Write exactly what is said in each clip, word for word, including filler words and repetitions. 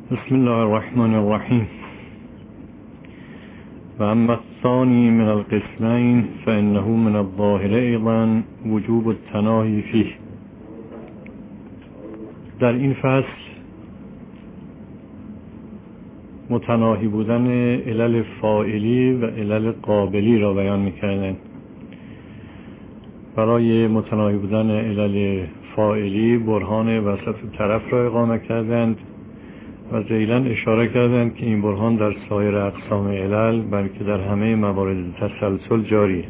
بسم الله الرحمن الرحیم. و اما الثانی من القسمین فانه من الظاهر ایضا وجوب التناهی فیه. در این فصل متناهی بودن علل فاعلی و علل قابلی را بیان می‌کردند. برای متناهی بودن علل فاعلی برهان وسط طرف را اقامه کردند و ذیلاً اشاره کردند که این برهان در سایر اقسام علل بلکه در همه موارد تسلسل جاری.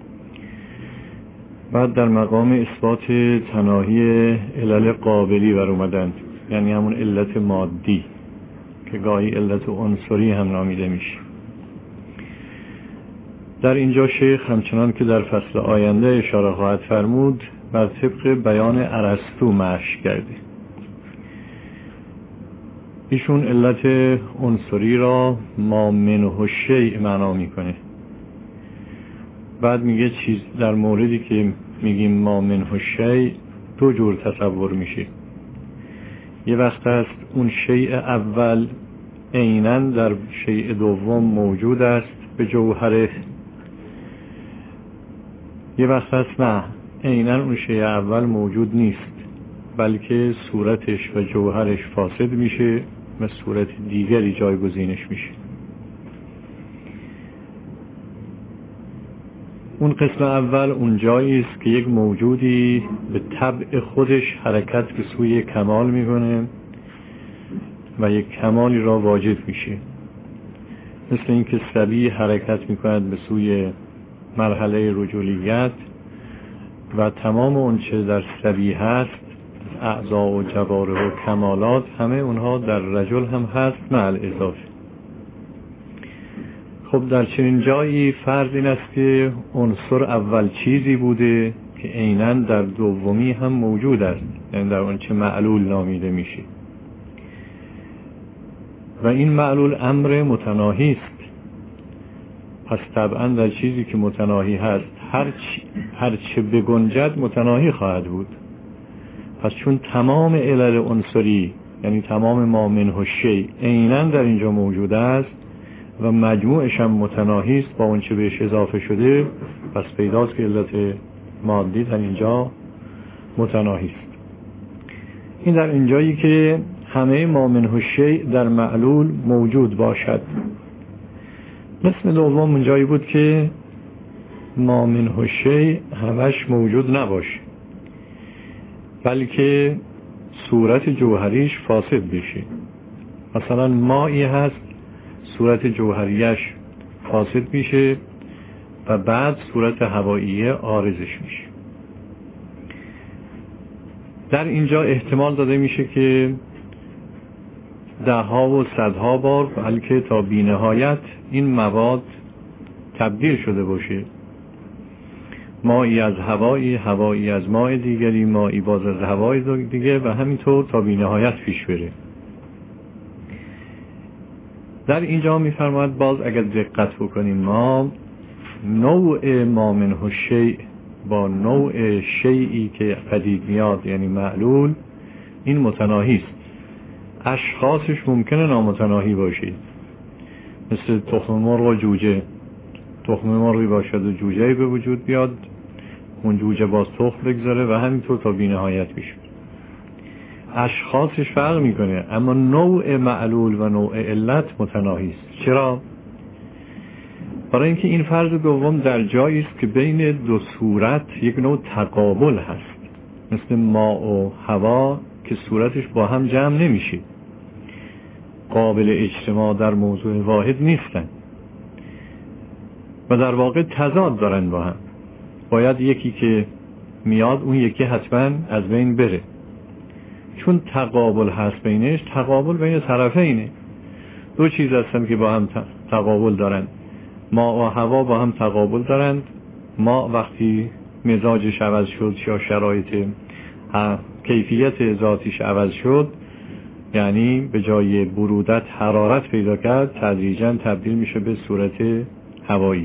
بعد در مقام اثبات تناهی علل قابلی بر اومدند، یعنی همون علت مادی که گاهی علت عنصری هم نامیده میشه. در اینجا شیخ همچنان که در فصل آینده اشاره خواهد فرمود بر طبق بیان ارسطو مشی کرده. ایشون علت عنصری را ما منه شیء معنا میکنه. بعد میگه چیز در موردی که میگیم ما منه شیء دو جور تصور میشه. یه وقت هست اون شیء اول عیناً در شیء دوم موجود است به جوهره، یه وقت هست نه، عیناً اون شیء اول موجود نیست بلکه صورتش و جوهرش فاسد میشه و صورت دیگری جایگزینش میشه. اون قسم اول اون جایی است که یک موجودی به طبع خودش حرکت به سوی کمال میکنه و یک کمالی را واجد میشه، مثل اینکه صبی حرکت میکند به سوی مرحله رجولیت و تمام اون چه در صبی هست، اعضا و جوارح و کمالات، همه اونها در رجل هم هست مع الاضافه. خب در چنین جایی فرض این است که عنصر اول چیزی بوده که عیناً در دومی هم موجود است، یعنی در اون چه معلول نامیده میشه و این معلول امر متناهی است. پس طبعا در چیزی که متناهی هست هر, چی هر چه بگنجد متناهی خواهد بود. پس چون تمام علل عنصری یعنی تمام ما منه شیء عیناً در اینجا موجود است و مجموعش هم متناهی است با اون چه بهش اضافه شده، پس پیداست که علت مادی در اینجا متناهی است. این در اینجایی که همه ما منه شیء در معلول موجود باشد. مثل دوم اونجایی بود که ما منه شیء همش موجود نباشه بلکه صورت جوهریش فاسد بشه. مثلا مایی هست صورت جوهریش فاسد میشه و بعد صورت هواییه عارضش میشه. در اینجا احتمال داده میشه که ده ها و صدها بار بلکه تا بی نهایت این مواد تبدیل شده باشه، مایی از هوایی، هوایی از ماء دیگری، مایی باز از هوای دیگه و همینطور تا بی نهایت پیش بره. در اینجا میفرماید باز اگر دقت بکنیم ما نوع ما منه شیء با نوع شیئی که پدید میاد یعنی معلول این متناهی است. اشخاصش ممکنه نامتناهی باشید، مثل تخم مرغ و جوجه. تخم مرغی باشد و جوجه‌ای به وجود بیاد، اون جوجه باز تخم بگذاره و همینطور تا بی نهایت میشه. اشخاصش فرق میکنه اما نوع معلول و نوع علت متناهی است. چرا؟ برای اینکه این فرض دوم در جایی است که بین دو صورت یک نوع تقابل هست، مثل ماء و هوا که صورتش با هم جمع نمیشه، قابل اجتماع در موضوع واحد نیستن و در واقع تضاد دارن با هم. باید یکی که میاد اون یکی حتما از بین بره، چون تقابل هست بینش. تقابل بین طرفینه، دو چیز هستن که با هم تقابل دارن. ماء و هوا با هم تقابل دارند. ماء وقتی مزاجش عوض شد یا شرایط کیفیت ذاتیش عوض شد، یعنی به جای برودت حرارت پیدا کرد، تدریجاً تبدیل میشه به صورت هوایی.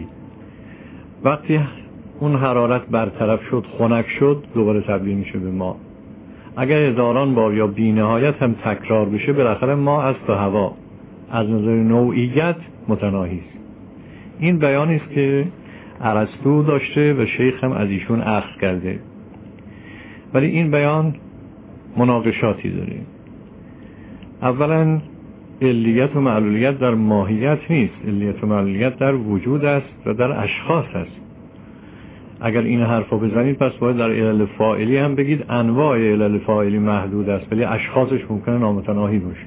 وقتی اون حرارت برطرف شد، خنک شد، دوباره تبدیل میشه به ماء. اگر هزاران بار یا بی نهایت هم تکرار بشه بالاخره ما است و هوا از نظر نوعیت متناهی است. این بیانی است که ارسطو داشته و شیخ هم از ایشون اخذ کرده، ولی این بیان مناقشاتی داره. اولا علیت و معلولیت در ماهیت نیست، علیت و معلولیت در وجود است و در اشخاص است. اگر این حرفو بزنید پس باید در علل فاعلی هم بگید انواع علل فاعلی محدود است ولی اشخاصش ممکنه نامتناهی باشه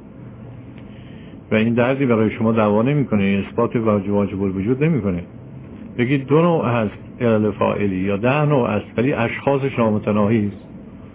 و این دردی برای شما دعوا نمیکنه، اثبات واجب الوجود نمیکنه. بگید دو نوع هست علل فاعلی یا ده نوع است ولی اشخاصش نامتناهی است.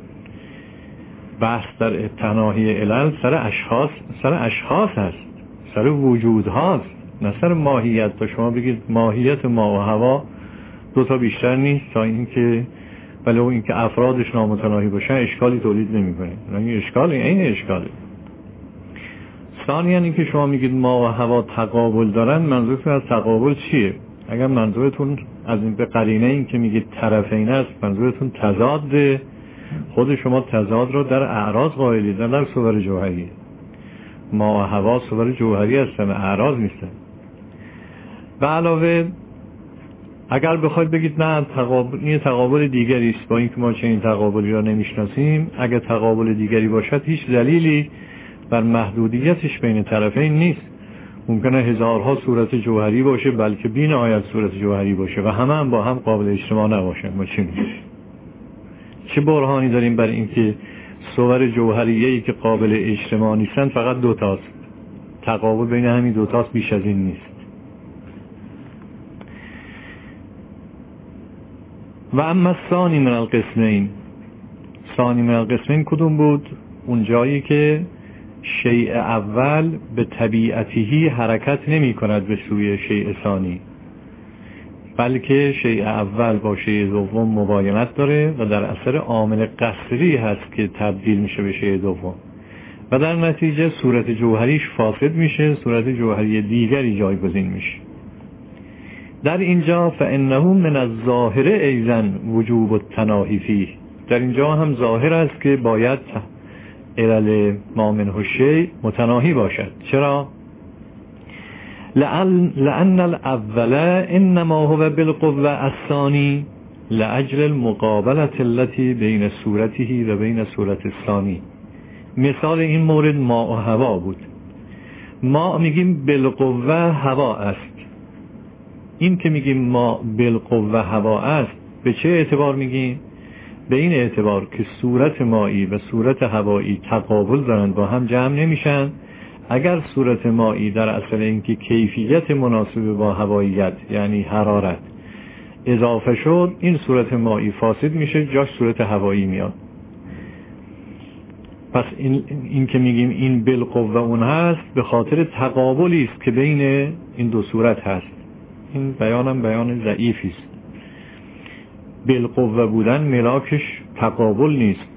بحث در تناهی علل سر اشخاص سر اشخاص هست، سر وجود هاست، نه سر ماهیت. تا شما بگید ماهیت ما و هوا دو تا بیشتر نیست تا اینکه ولو اینکه افرادش نامتناهی باشن اشکالی تولید نمیکنه. این اشکال این اشکاله. ثانیاً اینکه شما میگید ما و هوا تقابل دارن، منظورتون از تقابل چیه؟ اگر منظورتون از این به قرینه این که میگید طرفین است منظورتون تضاد، خود شما تضاد رو در اعراض قائلید نه در صور جوهری. ما و هوا صور جوهری هستن، اعراض نیستن. به علاوه اگر بخواید بگید نه تقابل این تقابل دیگری است با اینکه ما چنین تقابلی را نمیشناسیم، اگر تقابل دیگری باشد هیچ دلیلی بر محدودیتش بین طرفین نیست. ممکنه هزارها صورت جوهری باشه بلکه بی نهایت صورت جوهری باشه و همه هم با هم قابل اجتماع نباشن. ما چی میشه؟ چه برهانی داریم بر اینکه صور جوهریه‌ای که قابل اجتماع نیستن فقط دو تاست؟ تقابل بین همین دو تاست، بیش از این نیست. و اما ثانی من القسمین، ثانی من القسمین کدوم بود؟ اون جایی که شیء اول به طبیعتی حرکت نمی کند به سوی شیء ثانی، بلکه شیء اول با شیء دوم مباینت داره و در اثر عامل قصری هست که تبدیل میشه به شیء دوم و در نتیجه صورت جوهریش فاسد میشه، صورت جوهری دیگری جایگزین میشه. در اینجا فانه من الظاهر ایضا وجوب التناهی فیه، در اینجا هم ظاهر است که باید علل ما منه شیء متناهی باشد. چرا؟ لأن, لأن الأول إنما هو بالقوة الثاني لأجل المقابلة التي بين صورته و بین صورت الثانی. مثال این مورد ما و هوا بود. ما میگیم بالقوه هوا است. این که میگیم ما بالقوه هوا است به چه اعتبار میگیم؟ به این اعتبار که صورت مایی و صورت هوایی تقابل دارند، با هم جمع نمیشن. اگر صورت مایی در اصل اینکه کیفیت مناسب با هواییت یعنی حرارت اضافه شد، این صورت مایی فاسد میشه، جاش صورت هوایی میاد. پس این, این که میگیم این بالقوه اون هست به خاطر تقابلی است که بین این دو صورت هست. این بیانم بیان ضعیفی است. بالقوه بودن ملاکش تقابل نیست.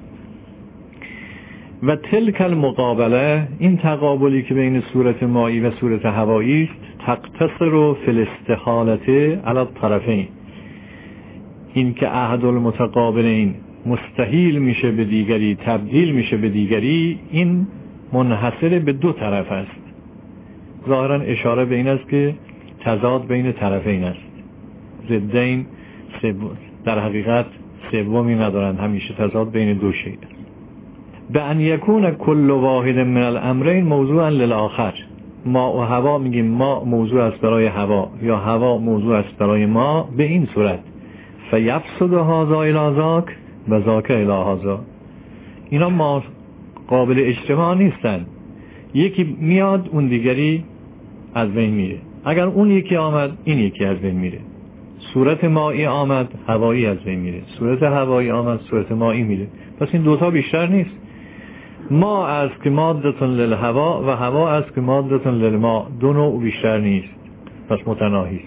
و تلک المقابله، این تقابلی که بین صورت مایی و صورت هوایی است، تقتصر فی الاستحالة علی الطرفین، این که احد المتقابلین مستحیل میشه به دیگری، تبدیل میشه به دیگری، این منحصر به دو طرف است. ظاهرا اشاره به این است که تضاد بین طرفین است. ضدین در حقیقت سومی ندارند، همیشه تضاد بین دو شیء. به ان یکون کل واحد من الامرین موضوعا للآخر. ما و هوا میگیم ما موضوع است برای هوا یا هوا موضوع است برای ما به این صورت. فیفسد هذا الی ذاک و ذاک الی هذا. اینا ما قابل اجتماع نیستن. یکی میاد اون دیگری از بین میره. اگر اون یکی آمد این یکی از بین میره. صورت مایی آمد هوایی از بین میره، صورت هوایی آمد صورت مایی میره. پس این دوتا بیشتر نیست. ما از که مادتون للهوا و هوا از که مادتون للما، دو نوع بیشتر نیست، پس متناهی.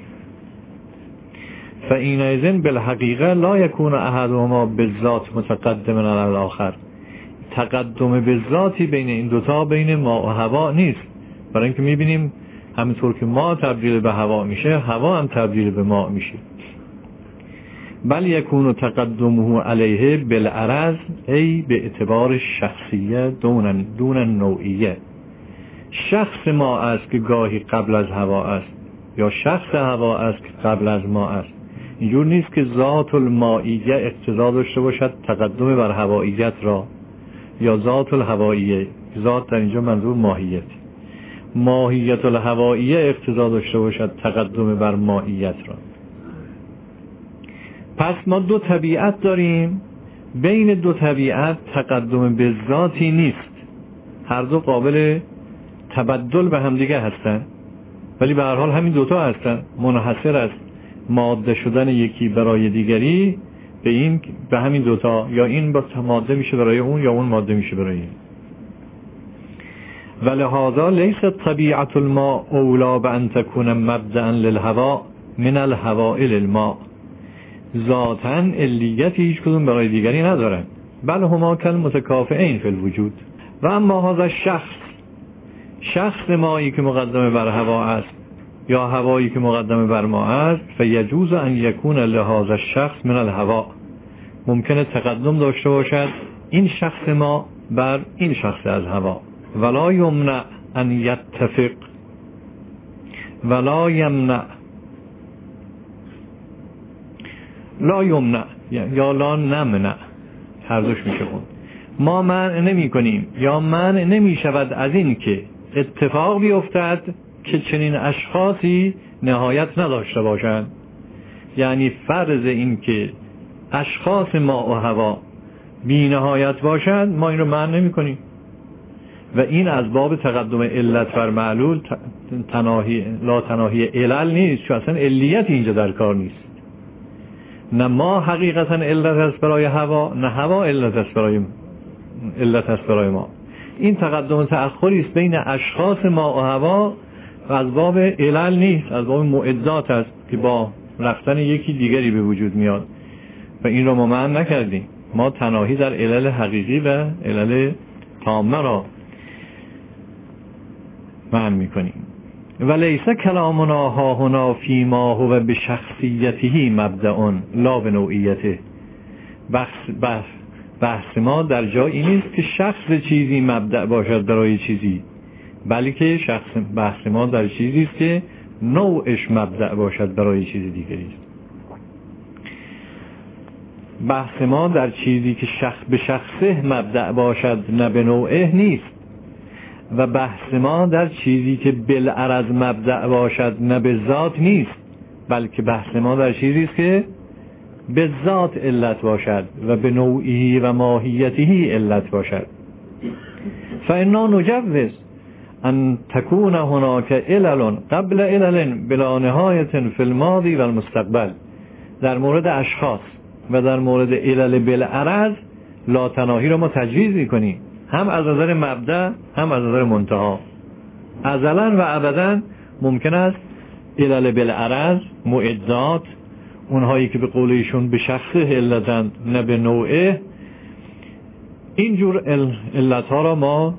فإنئذ بالحقیقه لا یکون احدهما بالذات متقدما علی الاخر. تقدم بالذاتی بین این دوتا بین ما و هوا نیست، برای اینکه میبینیم همینطور که ما تبدیل به هوا میشه هوا هم تبدیل به ما میشه. بل یکون تقدمه علیه بالعرض ای به اعتبار شخصیه دون دون نوعیه. شخص ما است که گاهی قبل از هوا است، یا شخص هوا است که قبل از ما است. اینجور نیست که ذات المائیه اقتضا داشته باشد تقدم بر هواییت را، یا ذات الهوائیه، ذات در اینجا منظور ماهیت، ماهیت الهوائیه اقتضا داشته باشد تقدم بر مائیت را. پس ما دو طبیعت داریم، بین دو طبیعت تقدم به ذاتی نیست، هر دو قابل تبدل به همدیگه هستن، ولی به هر حال همین دوتا هستن، منحصر است ماده شدن یکی برای دیگری به این به همین دوتا، یا این با ماده میشه برای اون یا اون ماده میشه برای این. ولهذا لیست طبیعت الماء اولا بان تکون مبدأ للهواء من الهوائل الماء. ذاتاً علیتی هیچ کدوم برای دیگری ندارن، بل هما کل متکافئین فی الوجود. و اما هذا شخص، شخص مایی که مقدمه بر هوا است یا هوایی که مقدمه بر ما است، فیجوز ان یکون لهذا الشخص من الهوا، ممکنه تقدم داشته باشد این شخص ما بر این شخص از هوا. ولا یمنع ان یتفق، ولا یمنع، لا یمنع یا لا نمنع، هر دوش میشه اون. ما منع نمی کنیم یا منع نمی شود از این که اتفاق بیفتد که چنین اشخاصی نهایت نداشته باشند. یعنی فرض این که اشخاص ما و هوا بی نهایت باشند ما این رو منع نمی کنیم، و این از باب تقدم علت بر معلول تناهی لا تناهی علل نیست، چون اصلا علیت اینجا در کار نیست. نه ما حقیقتا علت است برای هوا، نه هوا علت است برای علت است برای ما. این تقدم و تأخری است بین اشخاص ما و هوا و از باب علل نیست، از باب معدات است که با رفتن یکی دیگری به وجود میاد و این رو ما منع نکردیم. ما تناهی در علل حقیقی و علل تامه را منع میکنیم. ولیس کلامنا ها هنا فی ما هو به شخصیته مبدأ لا به نوعیته. بحث, بحث, بحث ما در جایی نیست که شخص چیزی مبدأ باشد برای چیزی، بلکه شخص بحث ما در چیزی است که نوعش مبدأ باشد برای چیز دیگری. بحث ما در چیزی که شخص به شخصه مبدأ باشد نه به نوعه نیست، و بحث ما در چیزی که بالعرض مبدأ باشد نه به ذات نیست، بلکه بحث ما در چیزی است که به ذات علت باشد و به نوعی و ماهیتی علت باشد. فإنا نجوز ان تكون هناك علل قبل علل بلا نهایة فی الماضی و المستقبل. در مورد اشخاص و در مورد علل بالعرض لا تناهی را ما تجویز می‌کنیم، هم از نظر مبدأ هم از نظر منتها. ازلا و ابدا ممکن است علل بالعرض، معدات، اونهایی که به قول ایشون به شخصه علتند نه به نوعه، اینجور علتها را ما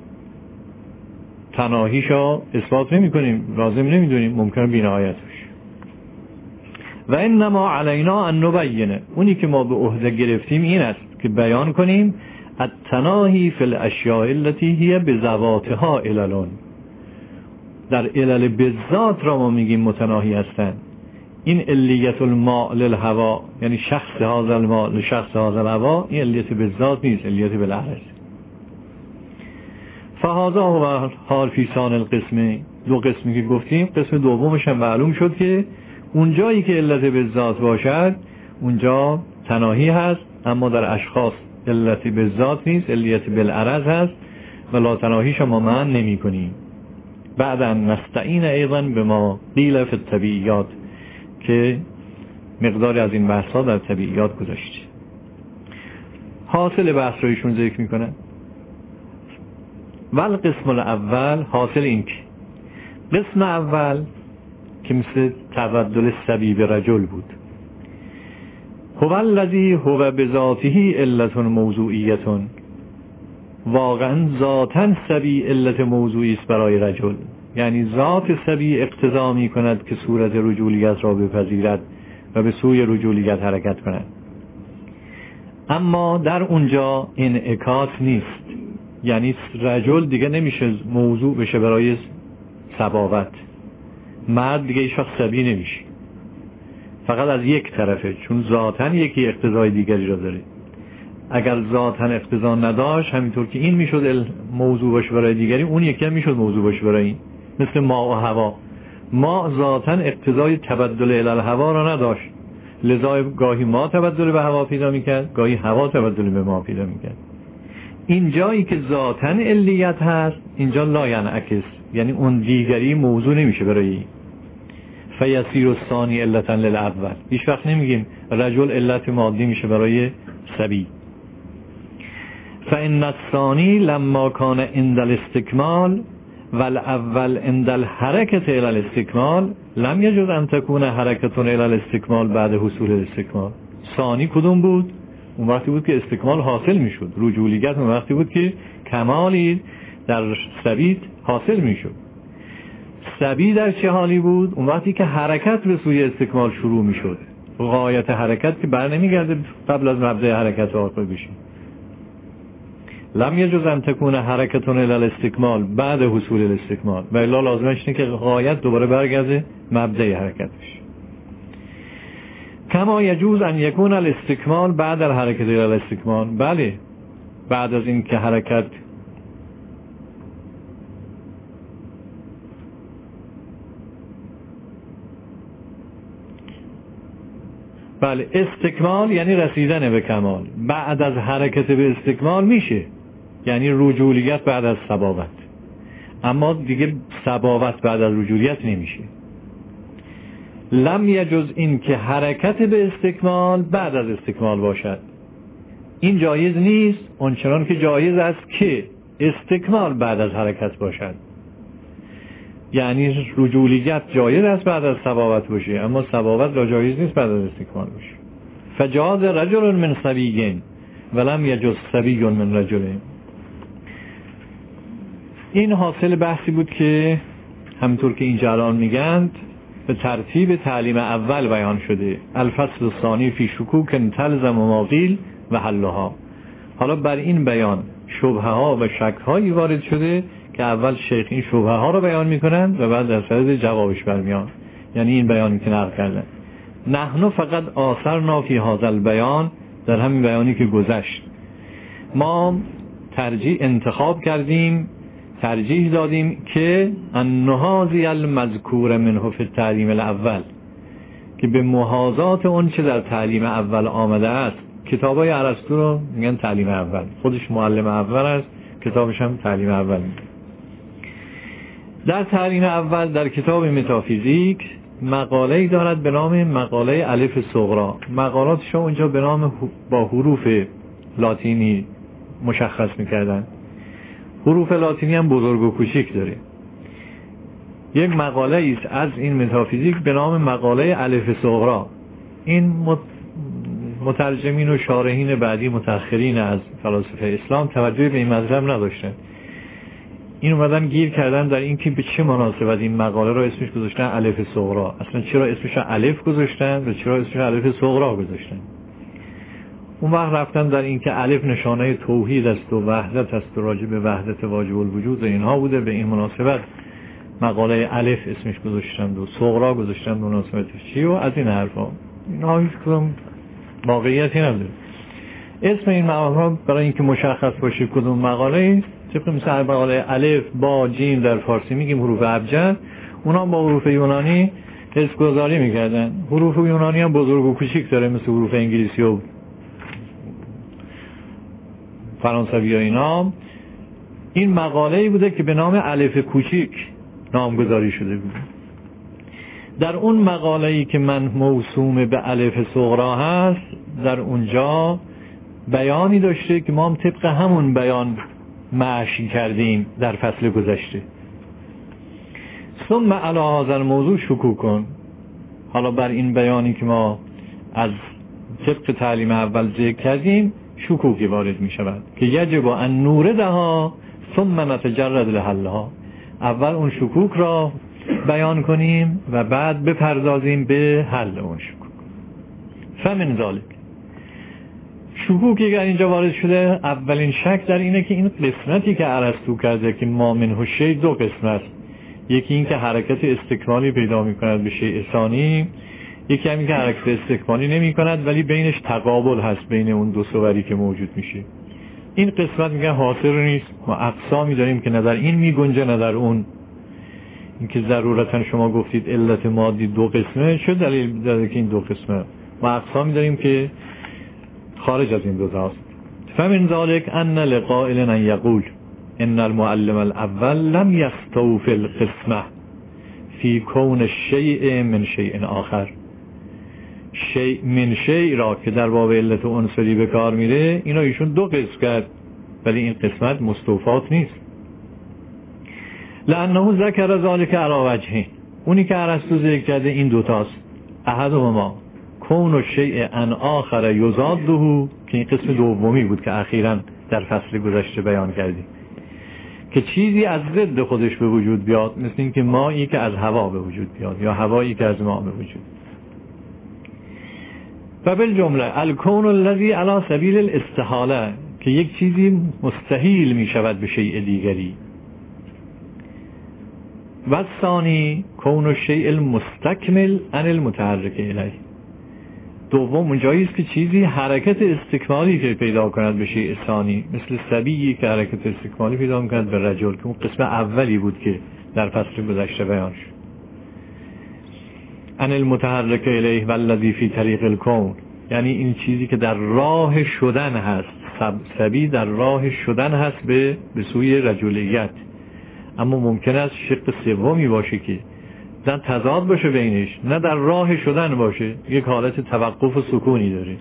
تناهیشا اثبات نمی کنیم، لازم نمی دونیم، ممکنه بی نهایت باشه. و انما علینا ان نبینه، اونی که ما به عهده گرفتیم این است که بیان کنیم التناهی فی الاشیاء التي هی بذواتها علل. در علل بالذات را ما میگیم متناهی هستند. این علیت الماء للهوا، یعنی شخص هذا الماء لشخص هذا الهوا، این علیت بالذات نیست، علیت بالعرض. فهذا هو حال فی ثانی القسم. دو قسمی که گفتیم، قسم دومش هم معلوم شد که اون جایی که علت بالذات باشد اونجا تناهی هست، اما در اشخاص علت بالذات نیست، علیت بالعرض هست و لا تناهیش ما منع نمی کنیم. بعدا نستعین ایضا به ما قیل فی الطبیعیات، که مقداری از این بحث ها در طبیعیات گذاشته. حاصل بحث رو ایشون ذکر میکنن. ول قسم الاول، حاصل این که قسم اول که مثل تبدل سبی به رجل بود، هو الذی هو بذاته علت موضوعیت، واقعا ذاتا سبی علت موضوعی است برای رجل، یعنی ذات سبی اقتضا می کند که صورت رجولیت را بپذیرد و به سوی رجولیت حرکت کنند. اما در اونجا انعکاس نیست، یعنی رجل دیگه نمیشه موضوع بشه برای صباوت، مرد دیگه هیچ وقت صبی نمیشه، فقط از یک طرفه، چون ذاتن یکی اقتضای دیگری را داره. اگر ذاتن اقتضا نداشت، همینطور که این میشد موضوع باشه برای دیگری، اون یکی هم میشد موضوع باشه برای این. مثل ما و هوا، ما ذاتن اقتضای تبدل الی الهوا را نداشت، لذا گاهی ما تبدل به هوا پیدا میکرد، گاهی هوا تبدل به ما پیدا میکرد. این جایی که ذاتن علیت هست، اینجا لا ینعکس، یعنی اون دیگری موضوع نمیشه برای این. فیسیر الثانی علتا للاول، هیچ وقت نمیگیم رجل علت مادی میشه برای صبی. فان الثانی لما کان عند الاستکمال والاول عند الحرکت الى الاستکمال لم یجوز ان تکون حرکت الى الاستکمال بعد حصول الاستکمال. ثانی کدوم بود؟ اون وقتی بود که استکمال حاصل میشد. رجولیت اون وقتی بود که کمالی در صبی حاصل میشد. صبی در چه حالی بود؟ اون وقتی که حرکت به سوی استکمال شروع میشد. غایت حرکت که بر نمیگرده قبل از مبدأ حرکت واقع بشه. لم یجوز ان تکون حرکت الی الاستکمال بعد حصول الاستکمال، و الا لازمش اینه که غایت دوباره برگرده مبدأ حرکتش. کما یجوز ان یکون الاستکمال بعد الحرکت الی الاستکمال، بله بعد از این که حرکت بله استکمال یعنی رسیدن به کمال، بعد از حرکت به استکمال میشه، یعنی رجولیت بعد از صباوت، اما دیگه صباوت بعد از رجولیت نمیشه. لم یجوز این که حرکت به استکمال بعد از استکمال باشد، این جایز نیست، اونچنان که جایز است که استکمال بعد از حرکت باشد. یعنی رجولیت جایز است بعد از صباوت باشه، اما صباوت را جایز نیست بعد از استکمال باشه. فجاز رجل من صبی ولم یجوز صبی من رجل. این حاصل بحثی بود که همونطور که اینجا الان میگند به ترتیب تعلیم اول بیان شده. الفصل الثانی فی شکوک تلزم ما قیل و حلها. حالا بر این بیان شبهه ها و شک هایی وارد شده که اول شیخ این شبهه ها رو بیان میکنند و بعد در صدد جوابش برمیان، یعنی این بیانی که نقل کردن. نحن فقط آثرنا فی هذا البیان، در همین بیانی که گذشت ما ترجیح انتخاب کردیم، ترجیح دادیم که النهاضی المذکور منه فی التعلیم الاول، که به محاذات اون چه در تعلیم اول آمده است. کتابای ارسطو رو میگن تعلیم اول، خودش معلم اول است، کتابش هم تعلیم اول میگه. در تعلیم اول در کتاب متافیزیک مقاله‌ای دارد به نام مقاله الف صغرا. مقالاتش اونجا به نام با حروف لاتینی مشخص میکردن. حروف لاتینی هم بزرگ و کوچیک داره. یک مقاله است از این متافیزیک به نام مقاله الف صغرا. این مترجمین و شارحین بعدی متأخرین از فلاسفه اسلام توجه به این مطلب نداشتن. این اومدن گیر کردن در این که به چه مناسبت این مقاله را اسمش گذاشتن الف صغرا. اصلا چرا اسمش الف گذاشتن و چرا اسمش الف صغرا گذاشتن؟ اون وقت رفتن در این که الف نشانه توحید است و وحدت است و راجع به وحدت واجب الوجود و اینها بوده، به این مناسبت مقاله الف اسمش گذاشتن و صغرا گذاشتن به مناسبتش چی و از این حرفا. اینها هیچ کدوم واقعیتی نداره. اسم این مقاله برای اینکه مشخص باشه کدوم مقاله، طبق مثل مقاله الف با جیم در فارسی میگیم حروف ابجد، اونا با حروف یونانی اسم گذاری میکردن. حروف یونانی هم بزرگ و کوچیک داره، مثل حروف انگلیسی و فرانسوی و اینا. این مقاله‌ای بوده که به نام الف کوچیک نامگذاری شده بود. در اون مقاله‌ای که من موسوم به الف صغرا هست، در اونجا بیانی داشته که ما هم طبق همون بیان معشی کردیم در فصل گذشته. ثم علی هذا الموضوع شکوک کن. حالا بر این بیانی که ما از طبق تعلیم اول ذکر کردیم شکوکی وارد می شود که یجب ان نوردها ثم نتجرد لحلها. اول اون شکوک را بیان کنیم و بعد بپردازیم به حل اون شکوک. فمن ذلک شکوکی که اینجا وارد شده، اولین شک در اینه که این قسمتی که ارسطو کرده که ما منه شیء دو قسم است. یکی این که حرکت استکمالی پیدا می‌کند به شیء ثانی، یکی همین که حرکت استکمالی نمی‌کند ولی بینش تقابل هست بین اون دو صوری که موجود میشه. این قسمت میگه حاصل نیست، ما اقسامی داریم که نه در این میگنجه نه در اون. اینکه ضرورتا شما گفتید علت مادی دو قسمه، چه دلیل داره که این دو قسمه؟ ما اقسامی داریم که خارج از این دو تاست. فمن ذلك ان لقائل ان یقول ان المعلم الاول لم يستوفي القسمه في كون الشيء من شيء آخر. شیء من شیء را که در باب علت عنصری به کار میره، اینا ایشون دو قسم کرد ولی این قسمت مستوفات نیست. لانه ذکر ذلك علی وجهه، اونی که ارسطو ذکر کرده این دوتاست. احدهما کون الشیء ان آخر یضاده، که این قسم دومی بود که اخیراً در فصل گذشته بیان کردیم، که چیزی از ضد خودش به وجود بیاد، مثل این که مایی که از هوا به وجود بیاد یا هوایی که از ما به وجود. و بالجمله الکون الذی علی سبیل الاستحاله، که یک چیزی مستحیل می شود به شیء دیگری. و ثانی کون الشیء المستکمل عن المتحرک الیه. دوم اونجایی است که چیزی حرکت استکمالی که پیدا کند به شیء ثانی، مثل صبیی که حرکت استکمالی پیدا کند به رجل، که اون قسم اولی بود که در فصل گذشته بیان شد. عن المتحرک الیه والذی فی طریق الکون، یعنی این چیزی که در راه شدن هست. صبی در راه شدن هست به به سوی رجولیت، اما ممکن است شق سومی باشه که نه تضاد باشه بینش، نه در راه شدن باشه، یک حالت توقف و سکونی داره.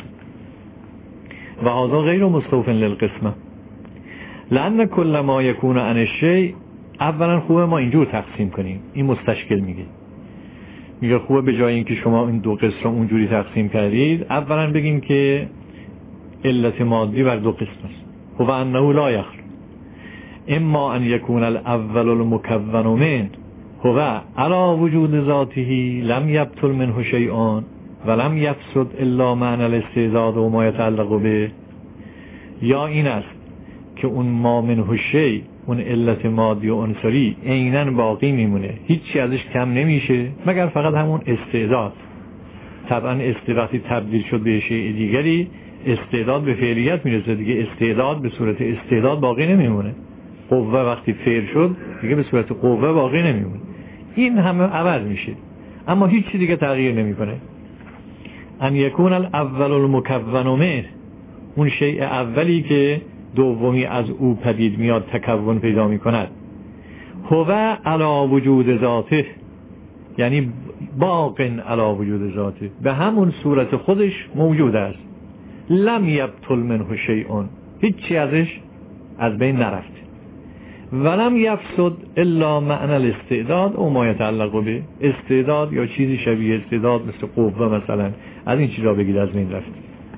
و هذا غیر مستوف للقسمه لان کل ما یکون عن الشیء. اولا خوبه ما اینجور تقسیم کنیم. این مستشکل میگه میگه خوبه به جای اینکه شما این دو قسم رو اونجوری تقسیم کردید، اولا بگیم که علت مادی بر دو قسم است. هو انه لا یخلو اما ان یکون الاول المکون من هو علی وجود ذاته لم یبطل منه شیء ولم یفسد الا معنی الاستعداد و ما یتعلق به، یا این است که اون ما منه شیء، اون علت مادی و عنصری عیناً باقی میمونه، هیچی ازش کم نمیشه مگر فقط همون استعداد. طبعا استعدادی تبدیل شد به شیء دیگری، استعداد به فعلیت میرسه دیگه، استعداد به صورت استعداد باقی نمیمونه. قوه وقتی فعل شد دیگه به صورت قوه باقی نمیمونه. این همه عوض میشه اما هیچی دیگه تغییر نمیکنه. ان یکون الاول المکون منه، اون شیء اولی که دومی از او پدید میاد تکون پیدا میکند. هو علی وجود ذاته، یعنی باق علی وجود ذاته، به همون صورت خودش موجود است. لم یبطل منه شیء، هیچی ازش از بین نرفته. ولم یفسد الا معنی الاستعداد و ما یتعلق به، استعداد یا چیزی شبیه استعداد مثل قوه مثلا، از این چیزا بگید از بین رفته.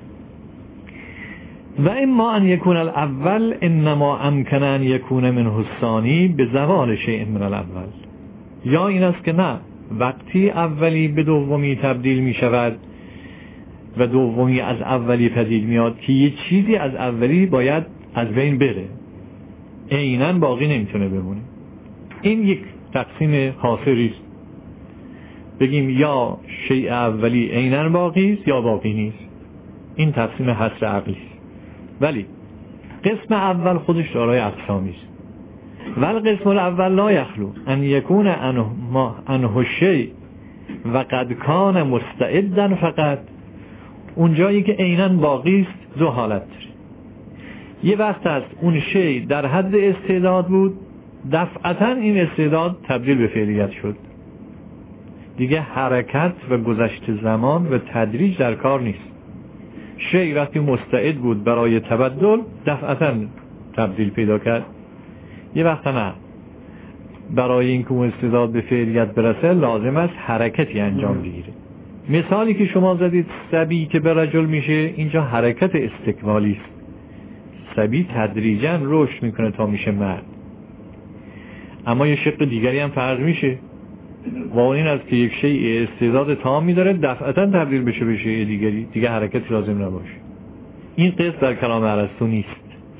و اما ان یکون الاول انما امکن ان یکون منه الثانی به زوال شیء من الاول، یا این است که نه، وقتی اولی به دومی تبدیل می شود و دومی از اولی پدید میاد که یه چیزی از اولی باید از بین بره، عیناً باقی نمیتونه بمونه. این یک تقسیم حاصلی است، بگیم یا شیء اولی عیناً باقی است یا باقی نیست. این تقسیم حصر عقلی است. ولی قسم اول خودش دارای اقسامی است. ول قسم الاول لا یخلو ان یکون انه ما انه شیء و قد کان مستعدا، فقط اونجایی که عیناً باقی است دو حالت داره. یه وقت است اون شیء در حد استعداد بود، دفعتاً این استعداد تبدیل به فعلیت شد، دیگه حرکت و گذشت زمان و تدریج در کار نیست. شیء وقتی مستعد بود برای تبدل دفعتاً تبدیل پیدا کرد. یه وقت نه، برای اینکه اون استعداد به فعلیت برسه لازم است حرکتی انجام بگیره. مثالی که شما زدید صبی که به رجل میشه، اینجا حرکت استکمالی است. صبی تدریجاً رشد میکنه تا میشه مرد. اما یه شق دیگری هم فرق میشه، و این است که یک شیء استعداد تامی داره دفعتا تبدیل بشه به شیء دیگری، دیگه حرکت لازم نباشه. این قسم در کلام ارسطو نیست.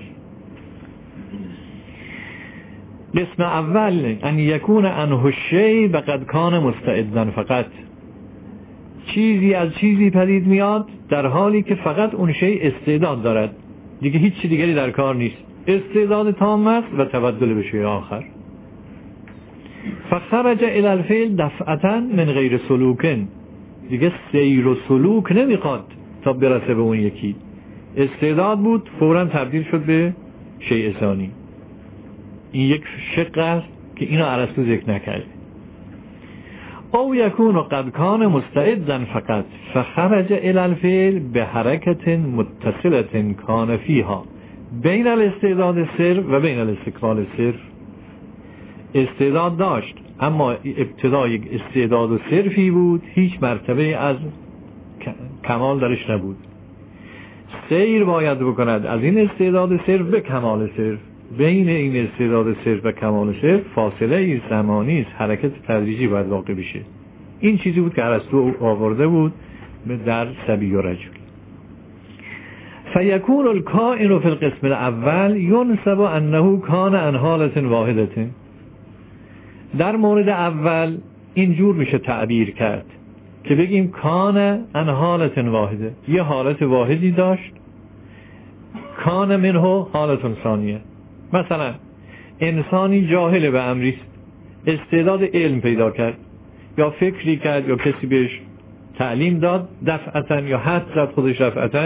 قسم اول ان یکون عنه الشیء و قد کان مستعدا فقط، چیزی از چیزی پدید میاد در حالی که فقط اون شیء استعداد دارد، دیگه هیچ چیز دیگری در کار نیست، استعداد تام است و تبدل به شیء آخر. فخرج الی الفعل دفعتا من غیر سلوک، دیگه سیر و سلوک نمیخواد تا برسه به اون یکی، استعداد بود فوراً تبدیل شد به شیء ثانی. این یک شق است که اینو ارسطو ذکر نکرده. او یکون قد کان مستعدا فقط فخرج الی الفعل به حرکت متصلة کان فیها بین الاستعداد صرف و بین الاستقلال صرف. استعداد داشت اما ابتدا یک استعداد و صرفی بود، هیچ مرتبه از کمال درش نبود. سیر باید بکند از این استعداد صرف به کمال صرف. بین این استعداد صرف و کمال صرف فاصله زمانی است، حرکت تدریجی باید واقع بشه. این چیزی بود که ارسطو آورده بود در سبی و رجل. فیکون الکائن فی القسم الاول ینسب انه کان عن حالة واحدة. در مورد اول اینجور میشه تعبیر کرد که بگیم کان عن حالة واحده، یه حالت واحدی داشت، کان منه حالة ثانیه. مثلا انسانی جاهل به امریست، استعداد علم پیدا کرد یا فکری کرد یا کسی بهش تعلیم داد دفعتا یا حد زد خودش دفعتا،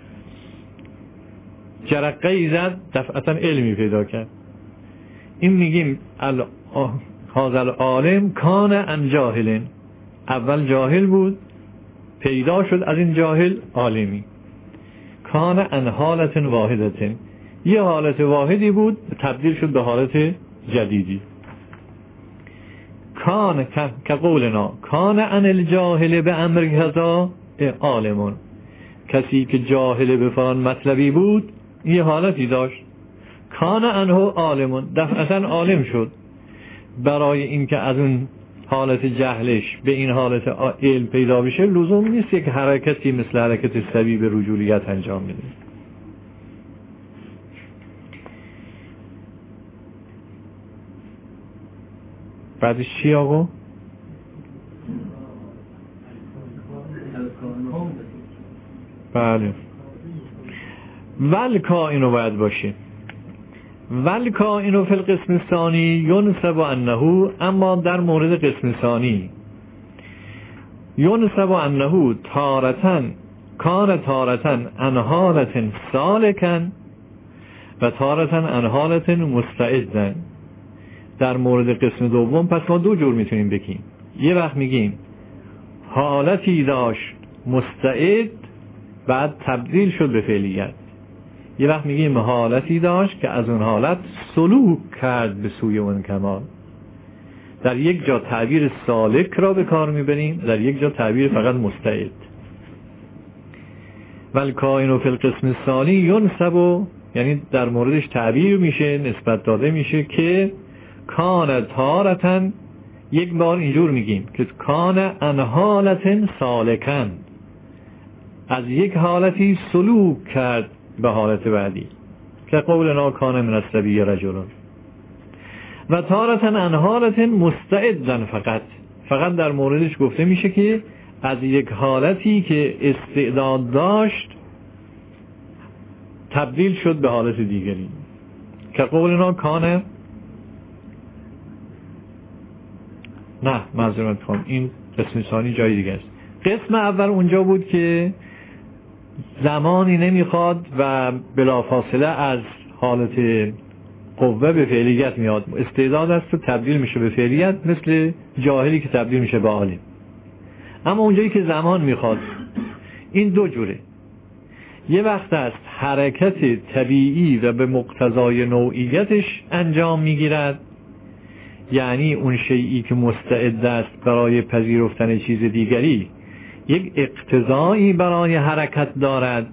جرقه ای زد دفعتا علمی پیدا کرد. این میگیم هذا العالم کان عن جاهل، اول جاهل بود پیدا شد از این جاهل عالمی. کان عن حالت واحدة، یه حالت واحدی بود تبدیل شد به حالت جدیدی. کان که قولنا کان عن الجاهل به امر کذا عالمون، کسی که جاهل به فلان مطلبی بود یه حالتی داشت، کان عنه عالمون، دفعتا عالم شد. برای اینکه از اون حالت جهلش به این حالت علم پیدا بشه لزوم نیست یک حرکتی مثل حرکت سبی به رجولیت انجام میده. بعدش چی آقا؟ بله، ولکا اینو باید باشه. ولکا اینو فی القسم الثانی ینسب انه، اما در مورد قسم ثانی ینسب انه تارتن کان تارتن عن حالت سالکن و تارتن عن حالت مستعدن. در مورد قسم دوم پس ما دو جور میتونیم بگیم. یه وقت میگیم حالتی داشت مستعد بعد تبدیل شد به فعلیت، یه وقت میگیم حالتی داشت که از اون حالت سلوک کرد به سوی اون کمال. در یک جا تعبیر سالک را به کار میبریم، در یک جا تعبیر فقط مستعد. والکائن فی القسم الثانی ینسب، یعنی در موردش تعبیر میشه، نسبت داده میشه که کان تارتن، یک بار اینجور میگیم که کان عن حالت سالکن، از یک حالتی سلوک کرد به حالت بعدی، که قولنا کان من الصبی رجلون. و تارتن عن حالت مستعدن، فقط فقط در موردش گفته میشه که از یک حالتی که استعداد داشت تبدیل شد به حالت دیگری، که قولنا کان، نه معذرت میخوام، این قسم ثانی جای دیگه است. قسم اول اونجا بود که زمانی نمیخواد و بلافاصله از حالت قوه به فعلیت میاد، استعداد است و تبدیل میشه به فعلیت، مثل جاهلی که تبدیل میشه به عالم. اما اونجایی که زمان میخواد، این دو جوره. یه وقت است حرکت طبیعی و به مقتضای نوعیتش انجام میگیرد، یعنی اون شیئی که مستعد است برای پذیرفتن چیز دیگری یک اقتضایی برای حرکت دارد،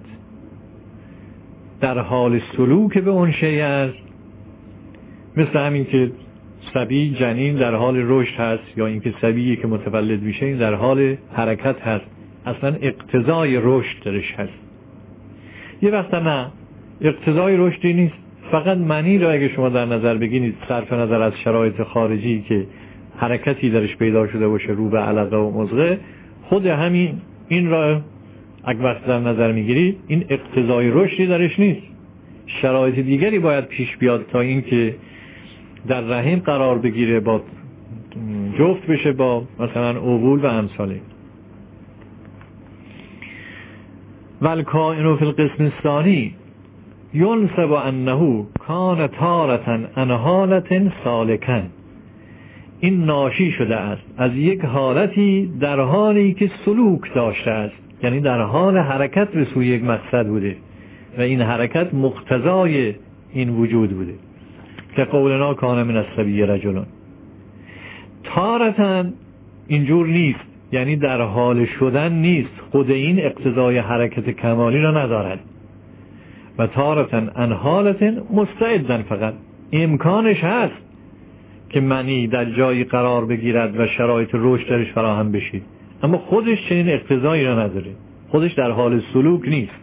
در حال سلوک به اون شیء است، مثل همین که صبی جنین در حال رشد هست، یا اینکه صبیی که متولد میشه این در حال حرکت هست، اصلا اقتضای رشد درش هست. یه وقتا نه، اقتضای رشدی نیست، فقط منی رو اگه شما در نظر بگیرید صرف نظر از شرایط خارجی که حرکتی درش پیدا شده باشه رو به علقه و مضغه، خود همین این را اگه وقت در نظر میگیرید این اقتضای رشدی درش نیست. شرایط دیگری باید پیش بیاد تا اینکه در رحم قرار بگیره، با جفت بشه با مثلا اوول و امثاله. والکائن فی القسم الثانی ینسب انه کان تارة عن حالة سالکا. این ناشی شده است از یک حالتی در حالی که سلوک داشته است، یعنی در حال حرکت به سوی یک مقصد بوده و این حرکت مقتضای این وجود بوده، که قولنا کان من الصبی رجل. تارة اینجور نیست، یعنی در حال شدن نیست، خود این اقتضای حرکت کمالی را ندارد. و تارة عن حالة مستعدن، فقط امکانش هست که منی در جایی قرار بگیرد و شرایط رشد درش فراهم بشه، اما خودش چنین اقتضایی را نداره، خودش در حال سلوک نیست.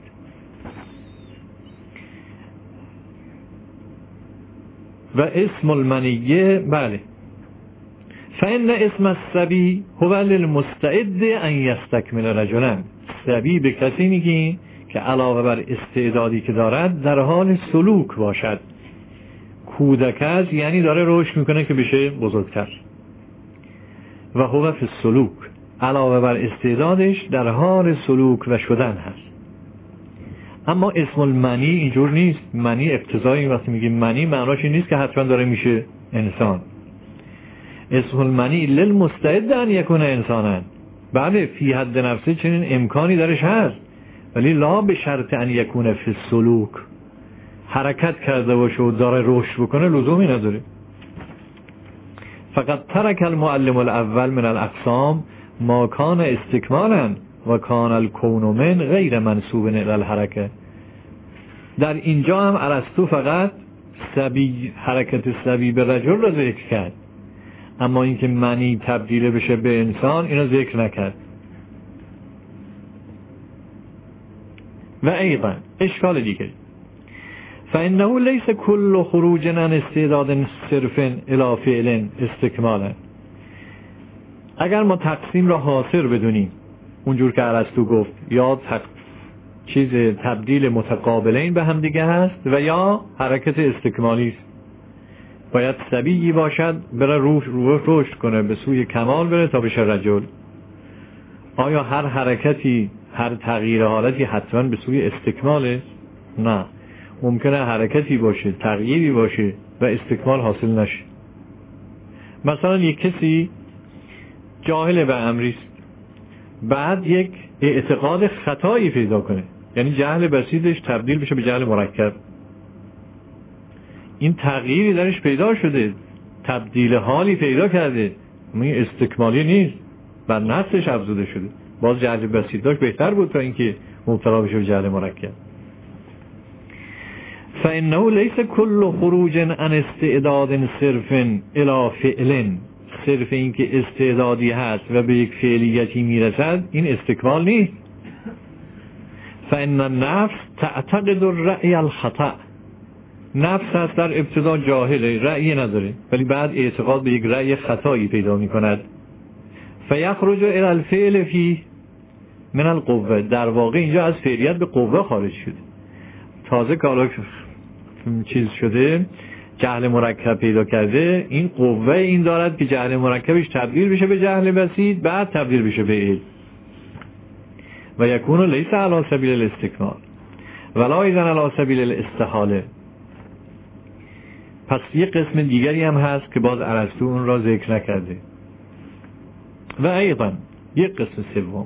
و اسم المنیه بله فإن اسم الصبی هو للمستعد ان یستکمل رجلا. صبی به کسی میگیم که علاوه بر استعدادی که دارد در حال سلوک باشد. کودک است یعنی داره رشد میکنه که بشه بزرگتر. و هو فی السلوک، علاوه بر استعدادش در حال سلوک و شدن هست. اما اسم المنی اینجور نیست. منی اقتضایی، وقتی میگیم منی معناش این نیست که حتما داره میشه انسان. اسم المنی للمستعد ان یکون انسانا، بله فی حد نفسه چنین امکانی درش هست، ولی لا به شرط ان یکون فی السلوک. حرکت کرده باشه و داره رشد بکنه لزومی نداره. فقط ترک المعلم الاول من الاقسام ما کان استکمالا و کان الکون من غیر منسوب الی الحرکه. در اینجا هم ارسطو فقط صبی، حرکت صبی به رجل را ذکر کرد، اما اینکه منی تبدیل بشه به انسان اینو ذکر نکرد. و ایضا اشکال دیگری، فانه لیس کل خروج عن استعداد صرف الی فعل استکمالا. اگر ما تقسیم را حاصر بدونیم اونجور که ارسطو گفت، یا تق... چیز تبدیل متقابلین به هم دیگه هست و یا حرکت استکمالی است. باید صبیی باشد بره روح روح رشد کنه به سوی کمال بره تا بشه رجل. آیا هر حرکتی، هر تغییر حالتی حتما به سوی استکماله؟ نه، ممکنه حرکتی باشه، تغییری باشه و استکمال حاصل نشه. مثلا یک کسی جاهل به امریست، بعد یک اعتقاد خطایی پیدا کنه، یعنی جهل بسیطش تبدیل بشه به جهل مرکب. این تغییری درش پیدا شده، تبدیل حالی پیدا کرده، اما این استکمالی نیست، بر نفسش افزوده شده. باز جهل بسیط داشت بهتر بود تا اینکه مبتلا بشه به جهل مرکب. فإنه لیس کل خروج عن استعداد صرف الی فعل، صرف این که استعدادی هست و به یک فعلیتی میرسد این استکمال نیست. فإن النفس تعتقد الرأی الخطأ، نفس هست در ابتدا جاهله، رأی نداره، ولی بعد اعتقاد به یک رأی خطایی پیدا می کند. فیخرج الی الفعل فی من القوه، در واقع اینجا از فعلیت به قوه خارج شده. تازه کالا چیز شده، جهل مرکب پیدا کرده، این قوه این دارد که جهل مرکبش تبدیل بشه به جهل بسیط، بعد تبدیل بشه به علم. و یکون لیس علی سبیل الاستکمال ولا ایضا علی سبیل الاستحاله. پس یک قسم دیگری هم هست که باز ارسطو اون را ذکر نکرده. و ایضا یک قسم سوم،